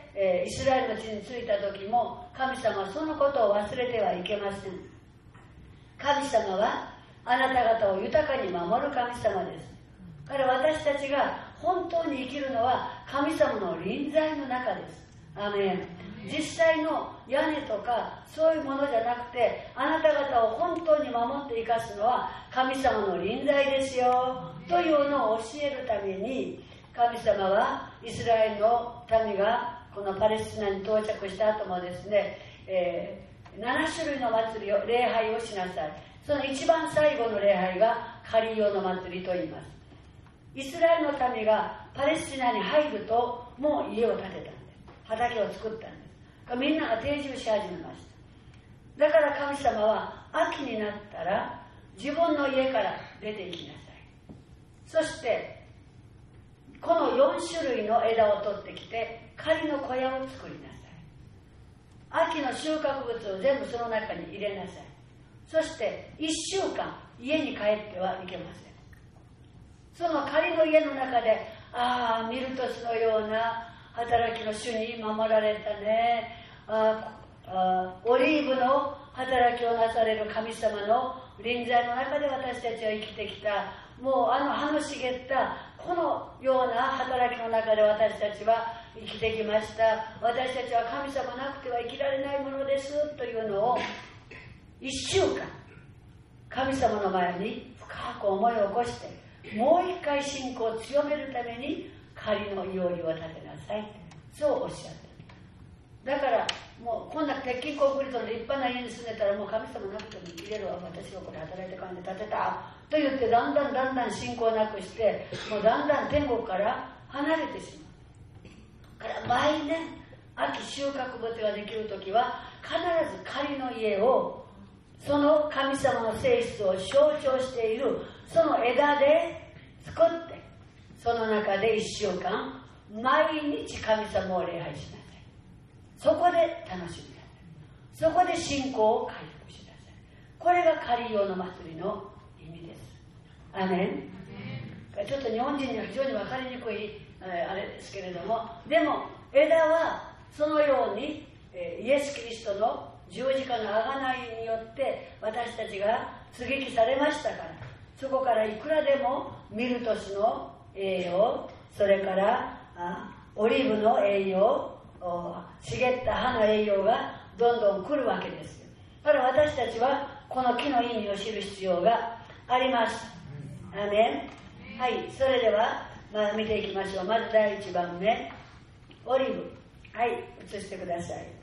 えー、イスラエルの地に着いた時も神様はそのことを忘れてはいけません。神様はあなた方を豊かに守る神様です。だから私たちが本当に生きるのは神様の臨在の中です。アメン。実際の屋根とかそういうものじゃなくて、あなた方を本当に守って生かすのは神様の臨在ですよというのを教えるために、神様はイスラエルの民がこのパレスチナに到着した後もですね、えー、ななしゅるいの祭りを礼拝をしなさい。その一番最後の礼拝がカリオの祭りと言います。イスラエルの民がパレスチナに入るともう家を建てたんです。畑を作ったんです。みんなが定住し始めました。だから神様は秋になったら自分の家から出て行きなさい。そしてこのよんしゅるいの枝を取ってきて仮の小屋を作りなさい。秋の収穫物を全部その中に入れなさい。そしていっしゅうかん家に帰ってはいけません。その仮の家の中で、ああミルトスのような働きの主に守られたね、ああオリーブの働きをなされる神様の臨在の中で私たちは生きてきた。もうあの葉の茂ったこのような働きの中で私たちは生きてきました。私たちは神様なくては生きられないものですというのをいっしゅうかん神様の前に深く思いを起こして、もう一回信仰を強めるために仮のいおりを立てなさい、そうおっしゃってる。だからもうこんな鉄筋コンクリートの立派な家に住んでたらもう神様なくても生きれるわ、私がこれ働いて金で建てたと言って、だんだんだんだん信仰をなくして、もうだんだん天国から離れてしまう。だから毎年秋収穫物ができるときは必ず仮の家を、その神様の性質を象徴しているその枝で作って、その中でいっしゅうかん毎日神様を礼拝しなさい。そこで楽しみなさい。そこで信仰を回復しなさい。これがカリオの祭りの意味です。アメン。ちょっと日本人には非常に分かりにくい、えー、あれですけれども、でも枝はそのように、えー、イエス・キリストの十字架の贖いによって私たちが接ぎ木されましたから、そこからいくらでもミルトスの栄養、それからあオリーブの栄養、茂った葉の栄養がどんどん来るわけです。だから私たちはこの木の意味を知る必要があります。アメン。はい、それでは、まあ、見ていきましょう。まずだいいちばんめ、オリーブ。はい、映してください。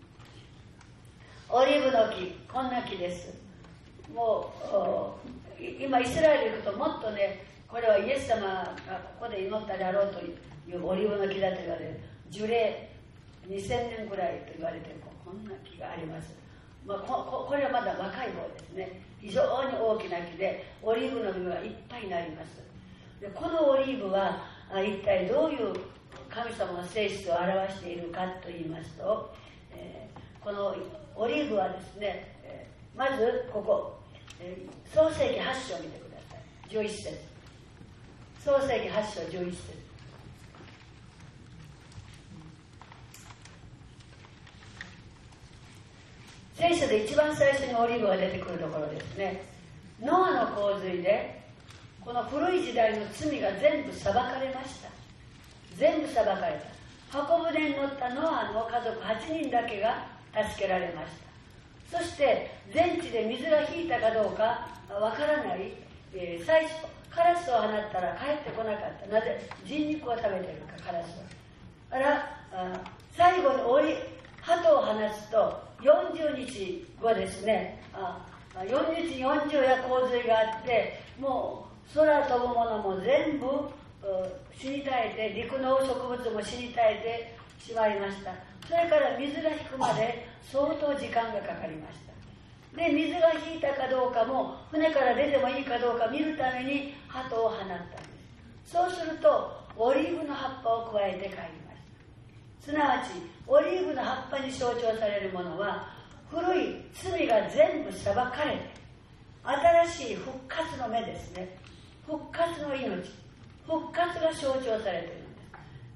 オリーブの木、こんな木です。もう今イスラエル行くともっとね、これはイエス様がここで祈ったであろうというオリーブの木だと言われる。樹齢にせんねんぐらいと言われているこんな木があります。まあ、こ, これはまだ若い方ですね。非常に大きな木でオリーブの実がいっぱいになります。でこのオリーブは一体どういう神様の性質を表しているかと言いますと、えー、このオリーブはですね、えー、まずここ、えー、創世記はち章を見てください。 じゅういっ節、創世記はち章じゅういっ節。聖書で一番最初にオリーブが出てくるところですね。ノアの洪水でこの古い時代の罪が全部裁かれました。全部裁かれた。箱舟に乗ったノアの家族はちにんだけが助けられました。そして全地で水が引いたかどうかわからない、えー、最初カラスを放ったら帰ってこなかった。なぜ？人肉を食べているか、カラスは。あらあ最後にオリ鳩を放つとよんじゅうにちごですね。あよんじゅうにちよんじゅう夜洪水があって、もう空飛ぶものも全部死に絶えて、陸の植物も死に絶えてしまいました。それから水が引くまで相当時間がかかりました。で水が引いたかどうかも、船から出てもいいかどうか見るために鳩を放ったんです。そうするとオリーブの葉っぱを加えて帰りました。すなわちオリーブの葉っぱに象徴されるものは、古い罪が全部裁かれて新しい復活の目ですね。復活の命、復活が象徴されているんです。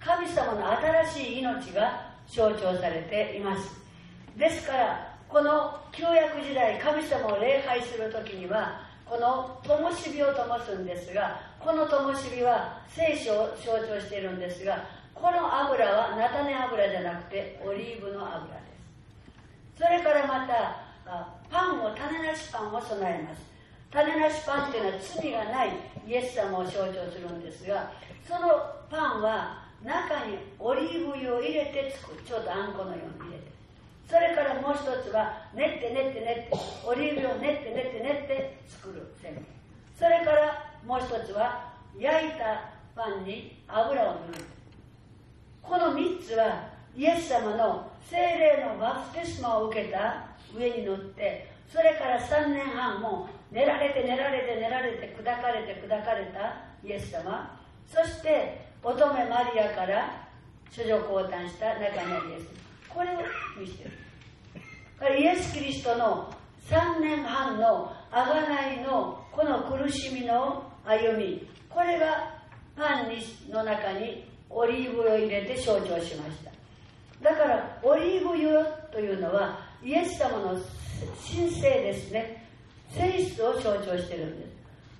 神様の新しい命が象徴されています。ですからこの旧約時代、神様を礼拝するときにはこの灯火を灯すんですが、この灯火は聖書を象徴しているんですが、この油は菜種油じゃなくてオリーブの油です。それからまたパンを、種なしパンを備えます。種なしパンというのは罪がないイエス様を象徴するんですが、そのパンは中にオリーブ油を入れて作る。ちょうどあんこのように入れて、それからもう一つは練って練って練ってオリーブ油を練って練って練って作るせんべい。それからもう一つは焼いたパンに油を塗る。この三つはイエス様の聖霊のバプテスマを受けた上に乗って、それからさんねんはんも練られて練られて練られて砕かれて砕かれたイエス様、そして乙女マリアから処女降誕した中にあるイエス様、これを見せている。だからイエス・キリストのさんねんはんの贖いのこの苦しみの歩み、これがパンの中にオリーブ油を入れて象徴しました。だからオリーブ油というのはイエス様の神性ですね、性質を象徴しているんです。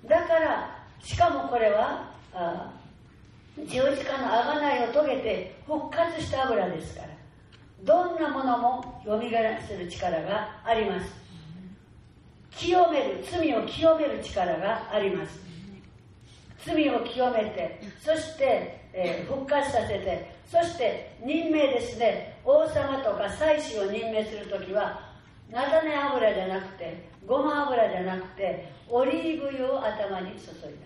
だからしかもこれはあ十字架の贖いを遂げて復活した油ですから、どんなものもよみがえらせる力があります。清める、罪を清める力があります。罪を清めて、そして、えー、復活させて、そして任命ですね、王様とか祭司を任命するときは菜種油じゃなくてごま油じゃなくてオリーブ油を頭に注いだんです。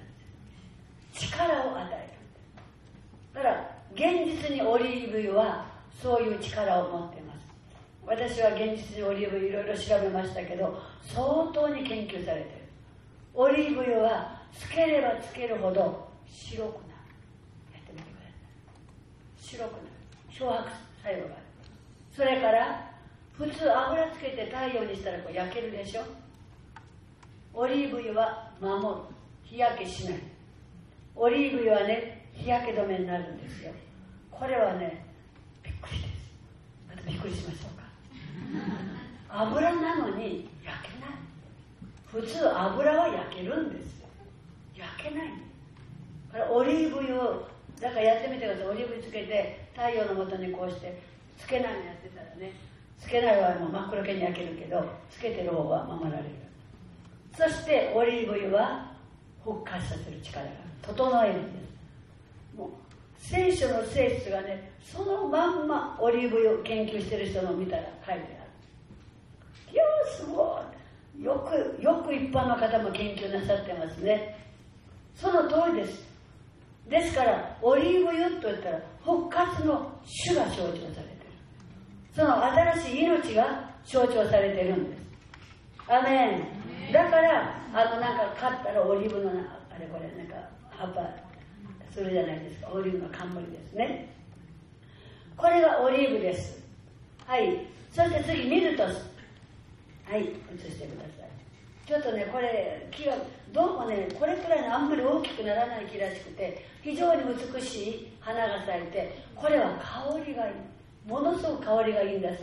力を与える。だから現実にオリーブ油はそういう力を持っています。私は現実にオリーブ油いろいろ調べましたけど、相当に研究されている。オリーブ油はつければつけるほど白くなる。やってみてください。白くなる。漂白作用がある。それから普通油つけて太陽にしたらこう焼けるでしょ。オリーブ油は守る。日焼けしない。オリーブ油はね、日焼け止めになるんですよ。これはね、びっくりです。またびっくりしましょうか。油なのに焼けない。普通油は焼けるんですよ。焼けない。これオリーブ油をだからやってみてください。オリーブ油つけて太陽の下にこうしてつけないのやってたらね、つけないはもう真っ黒けに焼けるけど、つけてる方は守られる。そしてオリーブ油は復活させる力が整えるんです。もう聖書の性質がね、そのまんまオリーブ油を研究してる人の見たら書いてある。いやーすごい。よくよく一般の方も研究なさってますね。その通りです。ですからオリーブ油といったら復活の主が象徴されている。その新しい命が象徴されているんです。アメン。だからあのなんか買ったらオリーブのあれこれなんか葉っぱするじゃないですか。オリーブの冠ですね。これがオリーブです。はい。そして次ミルトス。はい、移してください。 ちょっとねこれ木がどうもねこれくらいのあんまり大きくならない木らしくて非常に美しい花が咲いて、これは香りがいい、ものすごく香りがいいんだそうです。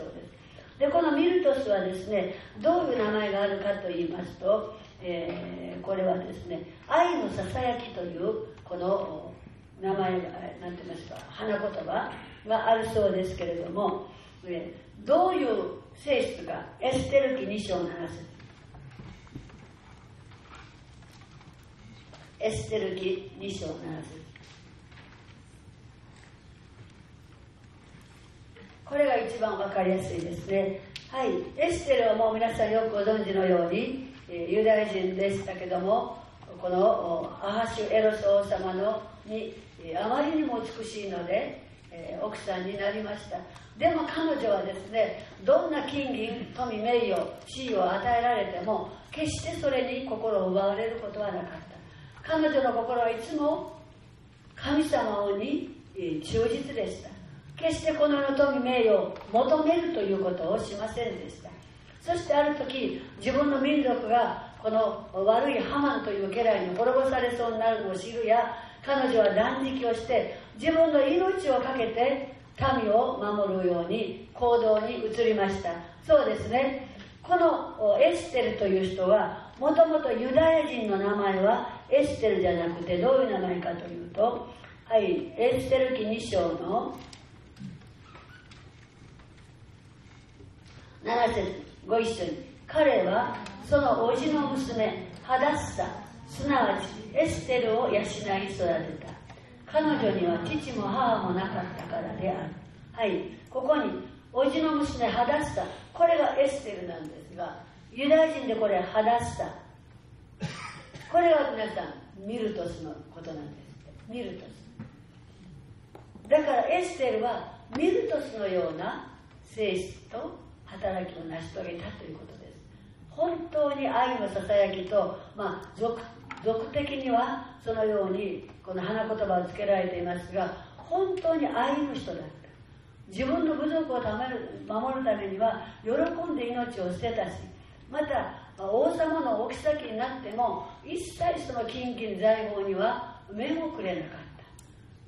でこのミルトスはですねどういう名前があるかと言いますと、えー、これはですね愛のささやきというこの名前が何て言いますか花言葉があるそうですけれども、えー、どういう性質かエステル記に章なな節、エステル記に章なな節、これが一番わかりやすいですね。はい、エステルはもう皆さんよくご存知のように、えー、ユダヤ人でしたけども、このアハシュエロス王様のにあまりにも美しいので、えー、奥さんになりました。でも彼女はですね、どんな金銀富名誉地位を与えられても決してそれに心を奪われることはなかった。彼女の心はいつも神様に忠実でした。決してこの世の富名誉を求めるということをしませんでした。そしてある時自分の民族がこの悪いハマンという家来に滅ぼされそうになるのを知るや、彼女は断食をして自分の命を懸けて民を守るように行動に移りました。そうですね、このエステルという人はもともとユダヤ人の名前はエステルじゃなくてどういう名前かというと、はい、エステル記に章のなな節ご一緒に、彼はその叔父の娘ハダッサすなわちエステルを養い育てた。彼女には父も母もなかったからである。はい、ここに叔父の娘ハダッサ、これがエステルなんですが、ユダヤ人でこれハダッサ、これが皆さんミルトスのことなんです。ミルトスだからエステルはミルトスのような性質と働きを成し遂げたということです。本当に愛のささやきと、まあ、俗, 俗的にはそのようにこの花言葉をつけられていますが、本当に愛の人だった。自分の部族を守るためには喜んで命を捨てたし、また王様のお妃になっても一切その金銀財宝には目もくれなかった。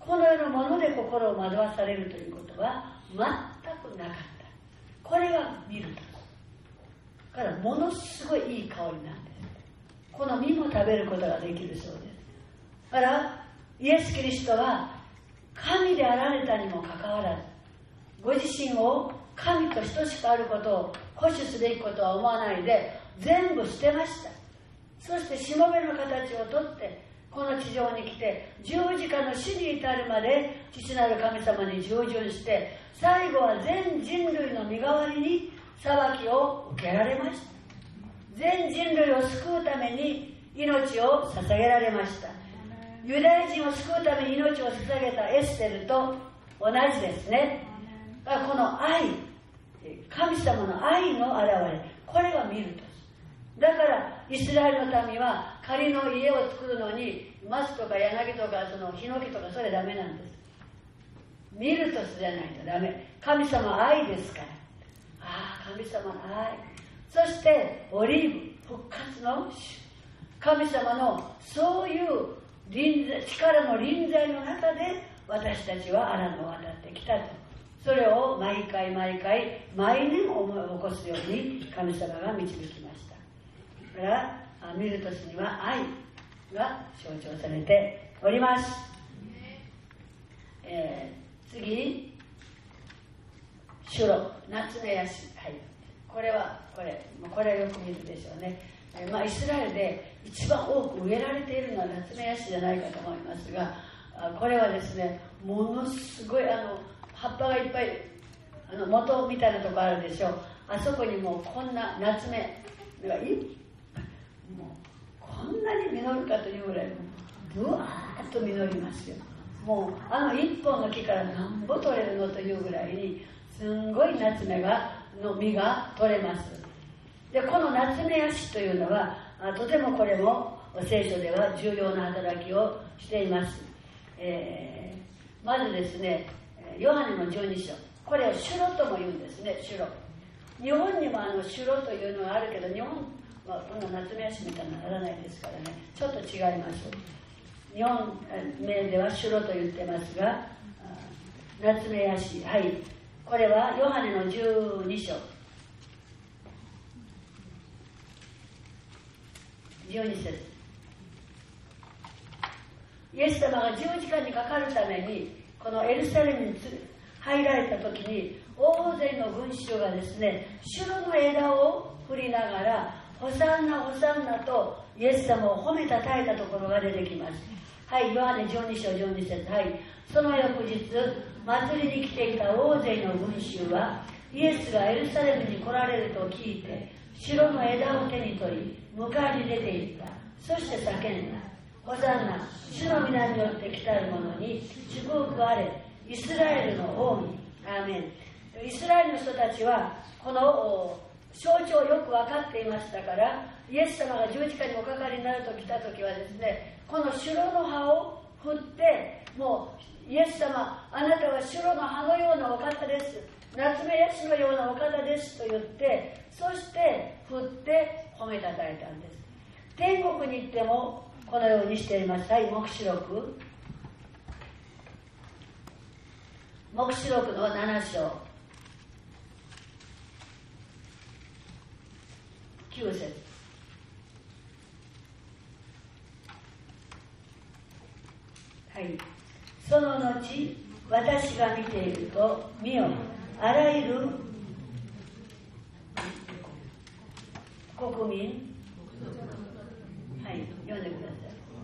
この世のもので心を惑わされるということは全くなかった。これがミルトスからものすごいいい香りなんです。この実も食べることができるそうです。だからイエス・キリストは神であられたにもかかわらず、ご自身を神と等しくあることを保守すべきことは思わないで全部捨てました。そしてしもべの形をとってこの地上に来て十字架の死に至るまで父なる神様に従順して、最後は全人類の身代わりに裁きを受けられました。全人類を救うために命を捧げられました。ユダヤ人を救うために命を捧げたエステルと同じですね。この愛、神様の愛の表れ、これがミルトスだから、イスラエルの民は仮の家を作るのに松とか柳とかそのヒノキとかそれダメなんです。ミルトスじゃないとダメ。神様は愛ですから。ああ、神様の愛。そしてオリーブ、復活の主、神様のそういう臨在力の臨在の中で私たちは荒野を渡ってきたと。それを毎回毎回毎年思い起こすように神様が導きました。だからミルトスには愛が象徴されております。えー、次、シュロ、ナツメヤシ、はい、これはこれこれはよく見るでしょうね。えーまあ、イスラエルで一番多く植えられているのはナツメヤシじゃないかと思いますが、これはですね、ものすごいあの葉っぱがいっぱいあの元みたいなとこあるでしょう。あそこにもうこんなナツメがいもうこんなに実るかというぐらいブワーッと実りますよ。もうあの一本の木から何ぼ取れるのというぐらいにすんごいナツメがの実が取れます。でこのナツメヤシというのはとてもこれも聖書では重要な働きをしています。えー、まずですね、ヨハネのじゅうに章、これをシュロとも言うんですね。シュロ、日本にもあのシュロというのがあるけど、日本まあ、こんな夏目足みたいにならないですからね、ちょっと違います。日本名ではシュロと言ってますが、夏目足、はい、これはヨハネのじゅうに章じゅうに節、イエス様が十字架にかかるためにこのエルサレムに入られた時に、大勢の群衆がですね、シュロの枝を振りながらホサンナホサンナとイエス様を褒めたたえたところが出てきます。はい、ヨハネじゅうに章じゅうに節、はい、その翌日祭りに来ていた大勢の群衆はイエスがエルサレムに来られると聞いて、シュロの枝を手に取り迎えに出て行った。そして叫んだ。ホサンナ、主の皆によって来たる者に祝福あれ、イスラエルの王に。アーメン。イスラエルの人たちはこの象徴をよく分かっていましたから、イエス様が十字架におかかりになると来た時はですね、このシュロの葉を振って、もうイエス様、あなたはシュロの葉のようなお方です、夏目ヤシのようなお方ですと言って、そして振って褒めたたえたんです。天国に行ってもこのようにしています。はい、黙示録黙示録のなな章きゅう節、はい、その後私が見ていると、見よ、あらゆる国民、はい、読んでください。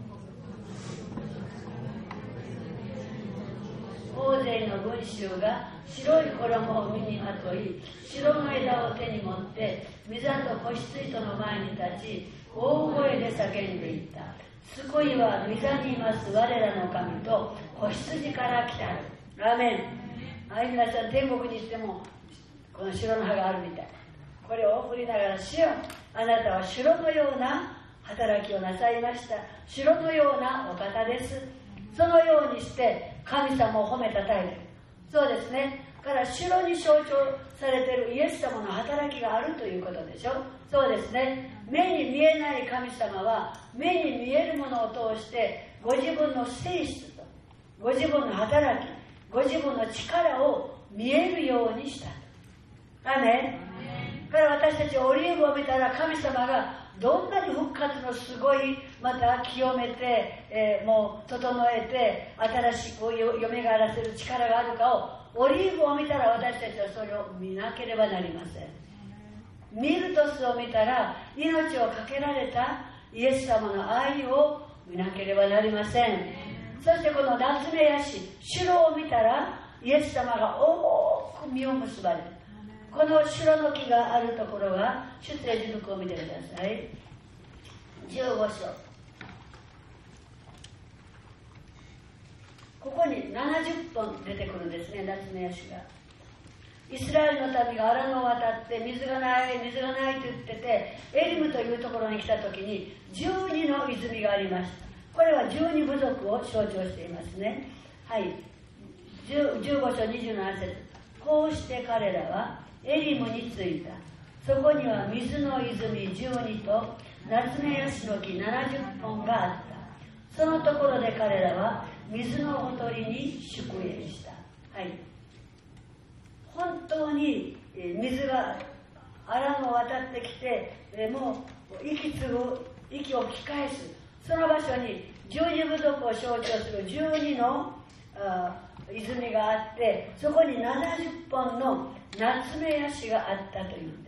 大勢の群衆が白い衣を身にまとい、白の枝を手に持って御座と子羊との前に立ち、大声で叫んでいった。救いは御座にいます我らの神と子羊から来たる。アーメン。はい、皆さん、天国に行ってもこの白の葉があるみたい。これを振りながら、主よ、あなたは白のような働きをなさいました。白のようなお方です。そのようにして神様を褒めたたえている。そうですね。だから白に象徴されているイエス様の働きがあるということでしょ。そうですね。目に見えない神様は目に見えるものを通してご自分の性質とご自分の働き、ご自分の力を見えるようにした。アーメン。だから私たちオリーブを見たら、神様がどんなに復活のすごい、また清めて、えー、もう整えて新しくよみがえらせる力があるかを、オリーブを見たら私たちはそれを見なければなりません。ミルトスを見たら命をかけられたイエス様の愛を見なければなりません。そしてこの夏目ヤシ、シュロを見たらイエス様が多く実を結ばれる。このシュロの木があるところは出エジルクを見てください。じゅうご章、ここにななじゅっぽん出てくるんですね、夏目ヤシが。イスラエルの民がアラノを渡って水がない水がないと言ってて、エリムというところに来た時にじゅうにの泉がありました。これはじゅうに部族を象徴していますね。はい、じゅうご章にじゅうなな節、こうして彼らはエリムに着いた。そこには水の泉じゅうにと夏目ヤシの木ななじゅっぽんがあった。そのところで彼らは水のほとりに宿営した。はい、本当に水が荒野を渡ってきて、もう息継ぐ、息を吹き返す、その場所にじゅうに部族を象徴するじゅうにの泉があって、そこにななじゅっぽんの夏目ヤシがあったというんです。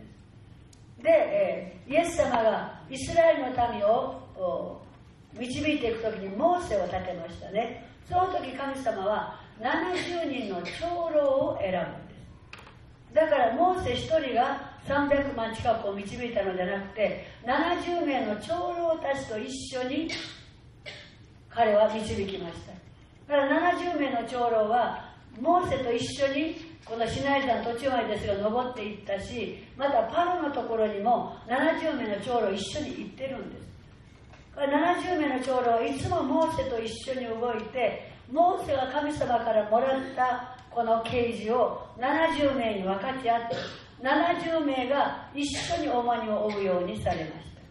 で、イエス様がイスラエルの民を導いていくときにモーセを立てましたね。その時神様はななじゅうにんの長老を選ぶんです。だからモーセ一人がさんびゃくまん近くを導いたのではなくて、ななじゅうめいの長老たちと一緒に彼は導きました。だからななじゅうめいの長老はモーセと一緒にこのシナイ山途中までですが登っていったし、またパロのところにもななじゅうめいの長老一緒に行ってるんです。ななじゅうめいの長老はいつもモーセと一緒に動いて、モーセが神様からもらったこの啓示をななじゅうめいに分かち合って、ななじゅうめいが一緒に重荷を負うようにされまし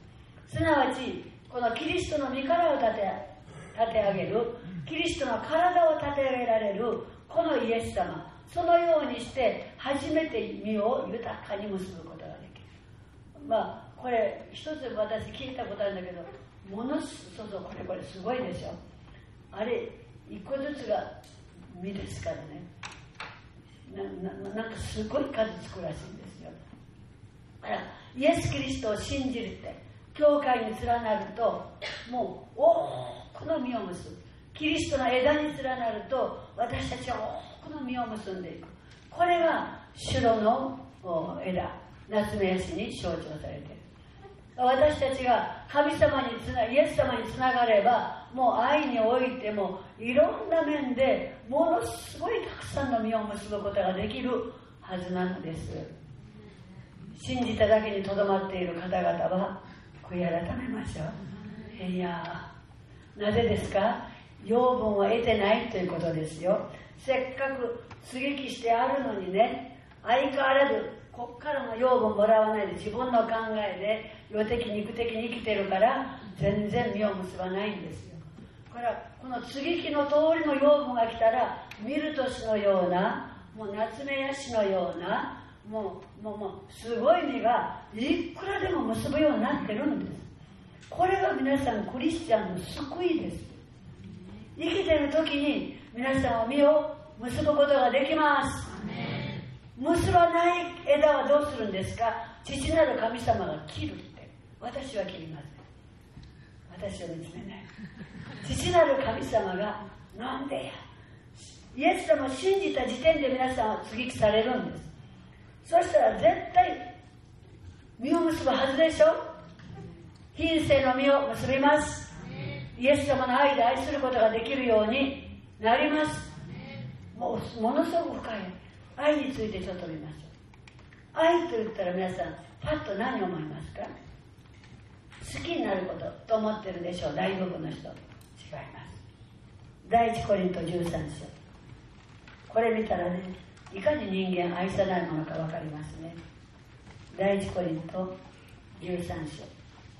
すなわちこのキリストの身からを立て、立て上げる、キリストの体を立て上げられるこのイエス様、そのようにして初めて身を豊かに結ぶことができる。まあこれ一つ私聞いたことあるんだけど、ものすそうそうこれこれすごいでしょ。あれ一個ずつが身ですからね。な, な, なんかすごい数つくらしいんですよ。だからイエス・キリストを信じるって教会に連なるともう多くの実を結ぶ。キリストの枝に連なると私たちは多くの実を結んでいく。これがシュロの枝、ナツメヤシに象徴されている。私たちが神様につなイエス様につながれば、もう愛においてもいろんな面でものすごいたくさんの実を結ぶことができるはずなのです。信じただけにとどまっている方々は悔い改めましょう。いやなぜですか？養分を得てないということですよ。せっかく接ぎ木してあるのにね、相変わらずこっからの養分もらわないで自分の考えで世的肉的に生きてるから全然実を結ばないんですよ。だからこの接ぎ木の通りの養分が来たらミルトスのような、もうナツメヤシのような、もうもうもうすごい実がいくらでも結ぶようになってるんです。これが皆さんクリスチャンの救いです。生きてる時に皆さんは実を結ぶことができます。結ばない枝はどうするんですか？父なる神様が切るって。私は切りません。私は見つめない。父なる神様がなんでや、イエス様を信じた時点で皆さんは接ぎ木されるんです。そしたら絶対実を結ぶはずでしょ。品性の実を結びます。イエス様の愛で愛することができるようになります。もうものすごく深い愛についてちょっと見ましょう。愛と言ったら皆さんパッと何を思いますか？好きになることと思ってるでしょう。大部分の人違います。第一コリントじゅうさん章、これ見たらね、いかに人間愛さないものか分かりますね。第一コリントじゅうさん章、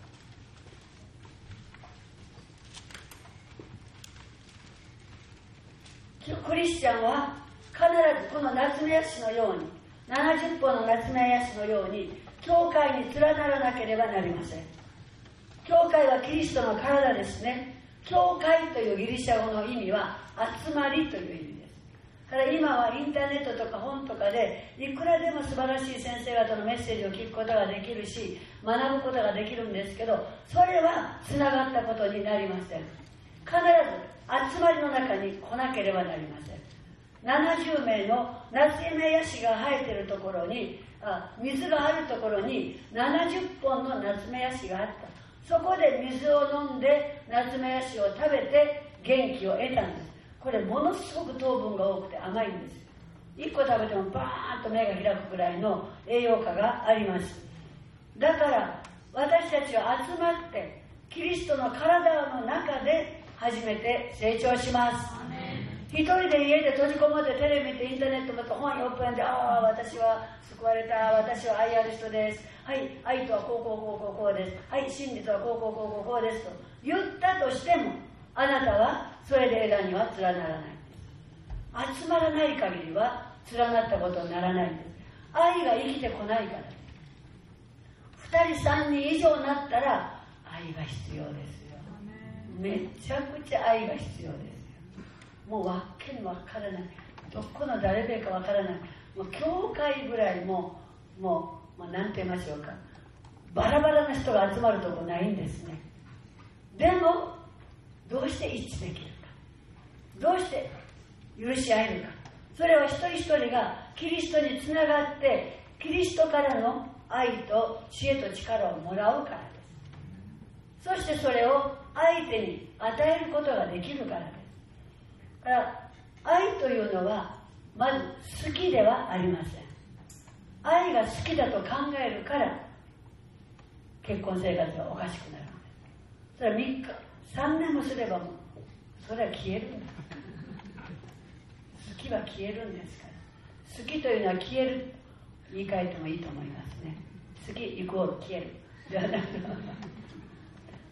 クリスチャンは必ずこのナツメヤシのように、ななじゅっぽんのナツメヤシのように教会に連ならなければなりません。教会はキリストの体ですね。教会というギリシャ語の意味は集まりという意味です。だから今はインターネットとか本とかでいくらでも素晴らしい先生方のメッセージを聞くことができるし、学ぶことができるんですけど、それはつながったことになりません。必ず集まりの中に来なければなりません。ななじゅうめいのナツメヤシが生えているところに、あ水があるところにななじゅっぽんのナツメヤシがあった。そこで水を飲んでナツメヤシを食べて元気を得たんです。これものすごく糖分が多くて甘いんです。いっこ食べてもバーンと目が開くぐらいの栄養価があります。だから私たちは集まってキリストの体の中で初めて成長します。一人で家で閉じこもってテレビ見てインターネット見て本読んで、ああ私は救われた、私は愛ある人です、はい、愛とはこうこうこうこうこうです、はい、真理とはこうこうこうこうこうですと言ったとしても、あなたはそれで枝には連ならないんです。集まらない限りは連なったことにならないんです。愛が生きてこないからです。二人三人以上になったら愛が必要ですよ。めちゃくちゃ愛が必要ですよ。もうわけのわからない、どこの誰でかわからない、もう教会ぐらいもうもう、もうなんて言いましょうか、バラバラな人が集まるとこないんですね。でもどうして一致できるか、どうして許し合えるか、それは一人一人がキリストにつながってキリストからの愛と知恵と力をもらうからです。そしてそれを相手に与えることができるからです。だから愛というのはまず好きではありません。愛が好きだと考えるから結婚生活がおかしくなるんです。それはみっかさんねんもすればもうそれは消えるんです。好きは消えるんですから。好きというのは消える、言い換えてもいいと思いますね。好きイコール消えるではなく、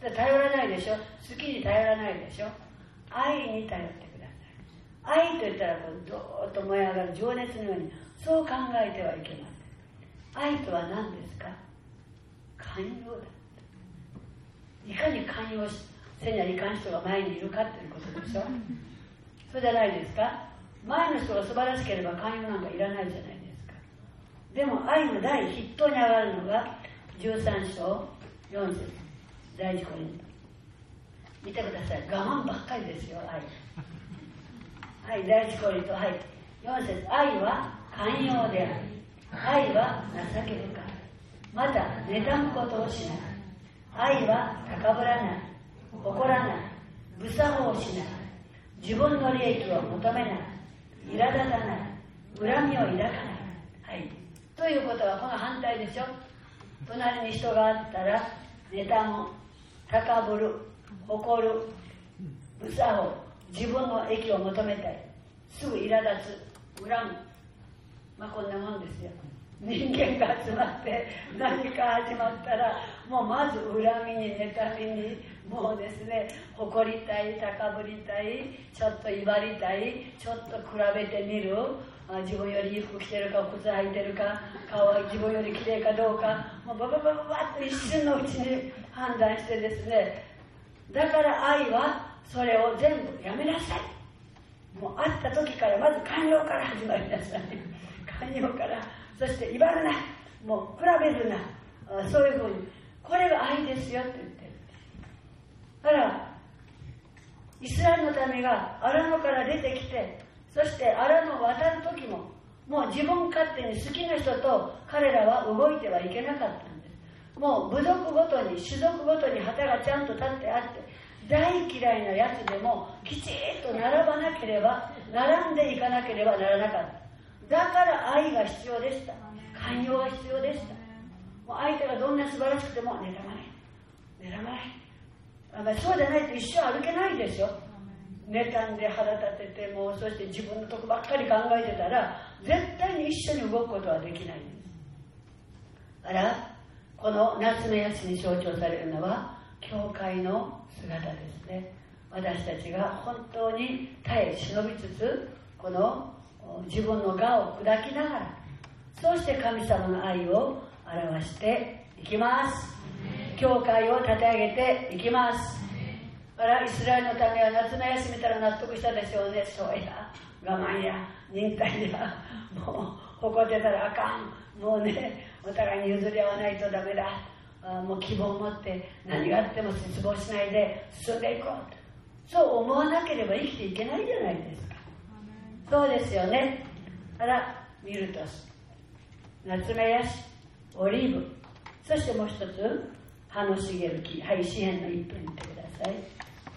頼らないでしょ。好きに頼らないでしょ。愛に頼ってください。愛といったらこうどーっと燃え上がる情熱のように、そう考えてはいけません。愛とは何ですか？寛容だ。いかに寛容せにはいかん人が前にいるかということでしょ。そうじゃないですか。前の人が素晴らしければ寛容なんかいらないじゃないですか。でも愛の第筆頭に上がるのがじゅうさん章よん節、第一コリント。見てください。我慢ばっかりですよ、愛。はい、第一コリント、はい。よん節、愛は寛容であり、愛は情け深い。また、妬むことをしない。愛は高ぶらない。怒らない。無作法をしない。自分の利益を求めない。苛立たない。恨みを抱かない。はい。ということは、この反対でしょ。隣に人があったら、妬む、高ぶる、怒る、無作法、自分の益を求めたい。すぐ苛立つ、恨む。まあこんなもんですよ。人間が集まって何か始まったら、もうまず恨みに妬みに、もうですね、誇りたい、高ぶりたい、ちょっと威張りたい、ちょっと比べてみる、自分よりいい服着てるか靴履いてるか、顔は自分より綺麗かどうか、もうバババババッと一瞬のうちに判断してですね、だから愛はそれを全部やめなさい。もう会った時からまず寛容から始まりなさい。寛容から、そして威張るな、もう比べるな、そういうふうに、これが愛ですよって言ってる。だからイスラエルの民がアラノから出てきて、そしてアラノを渡る時も、もう自分勝手に好きな人と彼らは動いてはいけなかったんです。もう部族ごとに、種族ごとに旗がちゃんと立ってあって、大嫌いなやつでもきちっと並ばなければ、並んでいかなければならなかった。だから愛が必要でした。寛容が必要でした。もう相手がどんな素晴らしくても妬まない、妬まない。あ、まあ、そうじゃないと一生歩けないでしょ。妬んで腹立てて、もうそして自分のとこばっかり考えてたら絶対に一緒に動くことはできないんです。だからこの夏目安に象徴されるのは教会の姿ですね。私たちが本当に耐え忍びつつ、この自分の我を砕きながら、そうして神様の愛を表していきます。教会を立て上げていきます。だからイスラエルのためは夏の休みたら納得したでしょうね。そうや、我慢や、忍耐や、もう誇ってたらあかん、もうね、お互いに譲り合わないとダメだ、あ、もう希望を持って何があっても失望しないで進んでいこうと、そう思わなければ生きていけないじゃないですか。そうですよね。だからミルトス、ナツメヤシ、オリーブ、そしてもう一つ葉の茂る木。はい、詩篇の一編見てください。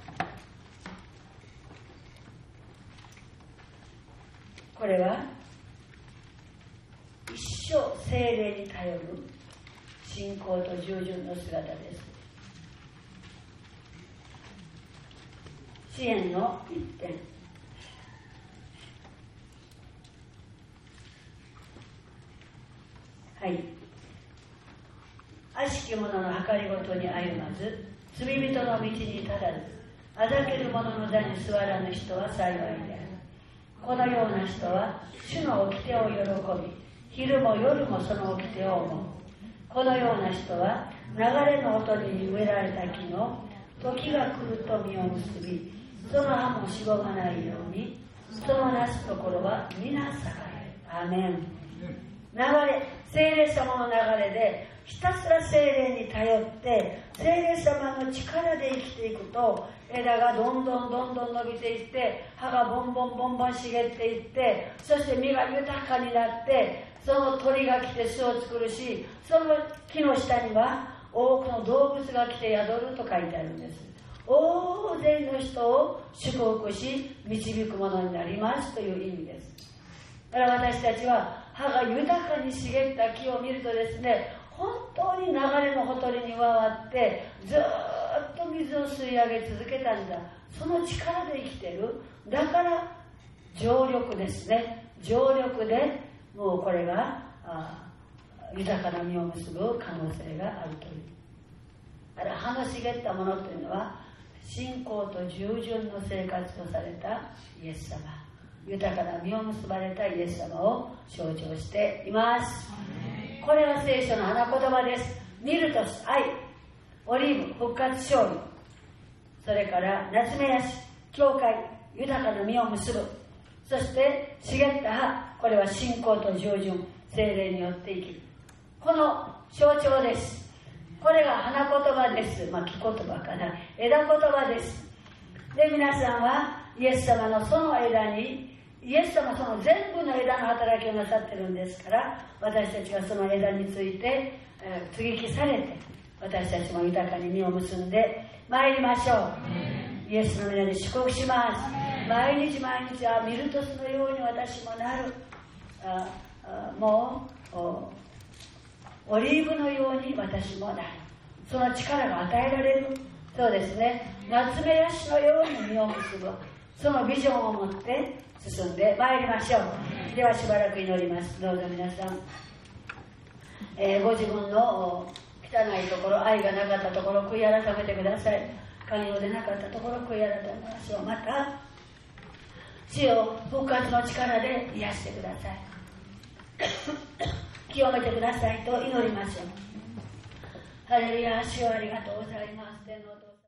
これは一生聖霊に頼る信仰と従順の姿です。詩篇の一編、はい。悪しき者の計りごとに歩まず、罪人の道に立たず、あざける者の座に座らぬ人は幸いである。このような人は主の掟を喜び、昼も夜もその掟を思う。このような人は流れのほとりに植えられた木の時が来ると実を結び、その葉もしぼまないように、そのなすところは皆栄える。アーメン。流れ、聖霊様の流れでひたすら聖霊に頼って、聖霊様の力で生きていくと、枝がどんどんどんどん伸びていって、葉がボンボンボンボン茂っていって、そして実が豊かになって、その鳥が来て巣を作るし、その木の下には多くの動物が来て宿ると書いてあるんです。大勢の人を祝福し導くものになりますという意味です。だから私たちは葉が豊かに茂った木を見るとですね、本当に流れのほとりに回ってずーっと水を吸い上げ続けたんだ。その力で生きてる。だから常緑ですね。常緑でもうこれがあ豊かな実を結ぶ可能性があるという。 ある葉の茂ったものというのは信仰と従順の生活をされたイエス様、豊かな実を結ばれたイエス様を象徴しています。これは聖書の花言葉です。ミルトス、愛、オリーブ、復活勝利、それから夏目ヤシ、教会、豊かな実を結ぶ、そして茂った葉、これは信仰と従順、聖霊によって生きる、この象徴です。これが花言葉です。まあ、木言葉かな、枝言葉です。で、皆さんはイエス様のその枝に、イエス様その全部の枝の働きをなさってるんですから、私たちがその枝について、えー、接ぎ木されて、私たちも豊かに実を結んでまいりましょう。イエスの皆で祝福します。毎日毎日はミルトスのように私もなる。ああもうオリーブのように私もなる。その力が与えられる。そうですね。夏目ヤシのように実を結ぶ。そのビジョンを持って進んでまいりましょう。ではしばらく祈ります。どうぞ皆さん、えー、ご自分の汚いところ、愛がなかったところ、悔い改めてください。寛容でなかったところ、悔い改めましょう。また死を復活の力で癒してください。清めてくださいと祈りましょう。ハレルヤ、主よありがとうございます。天の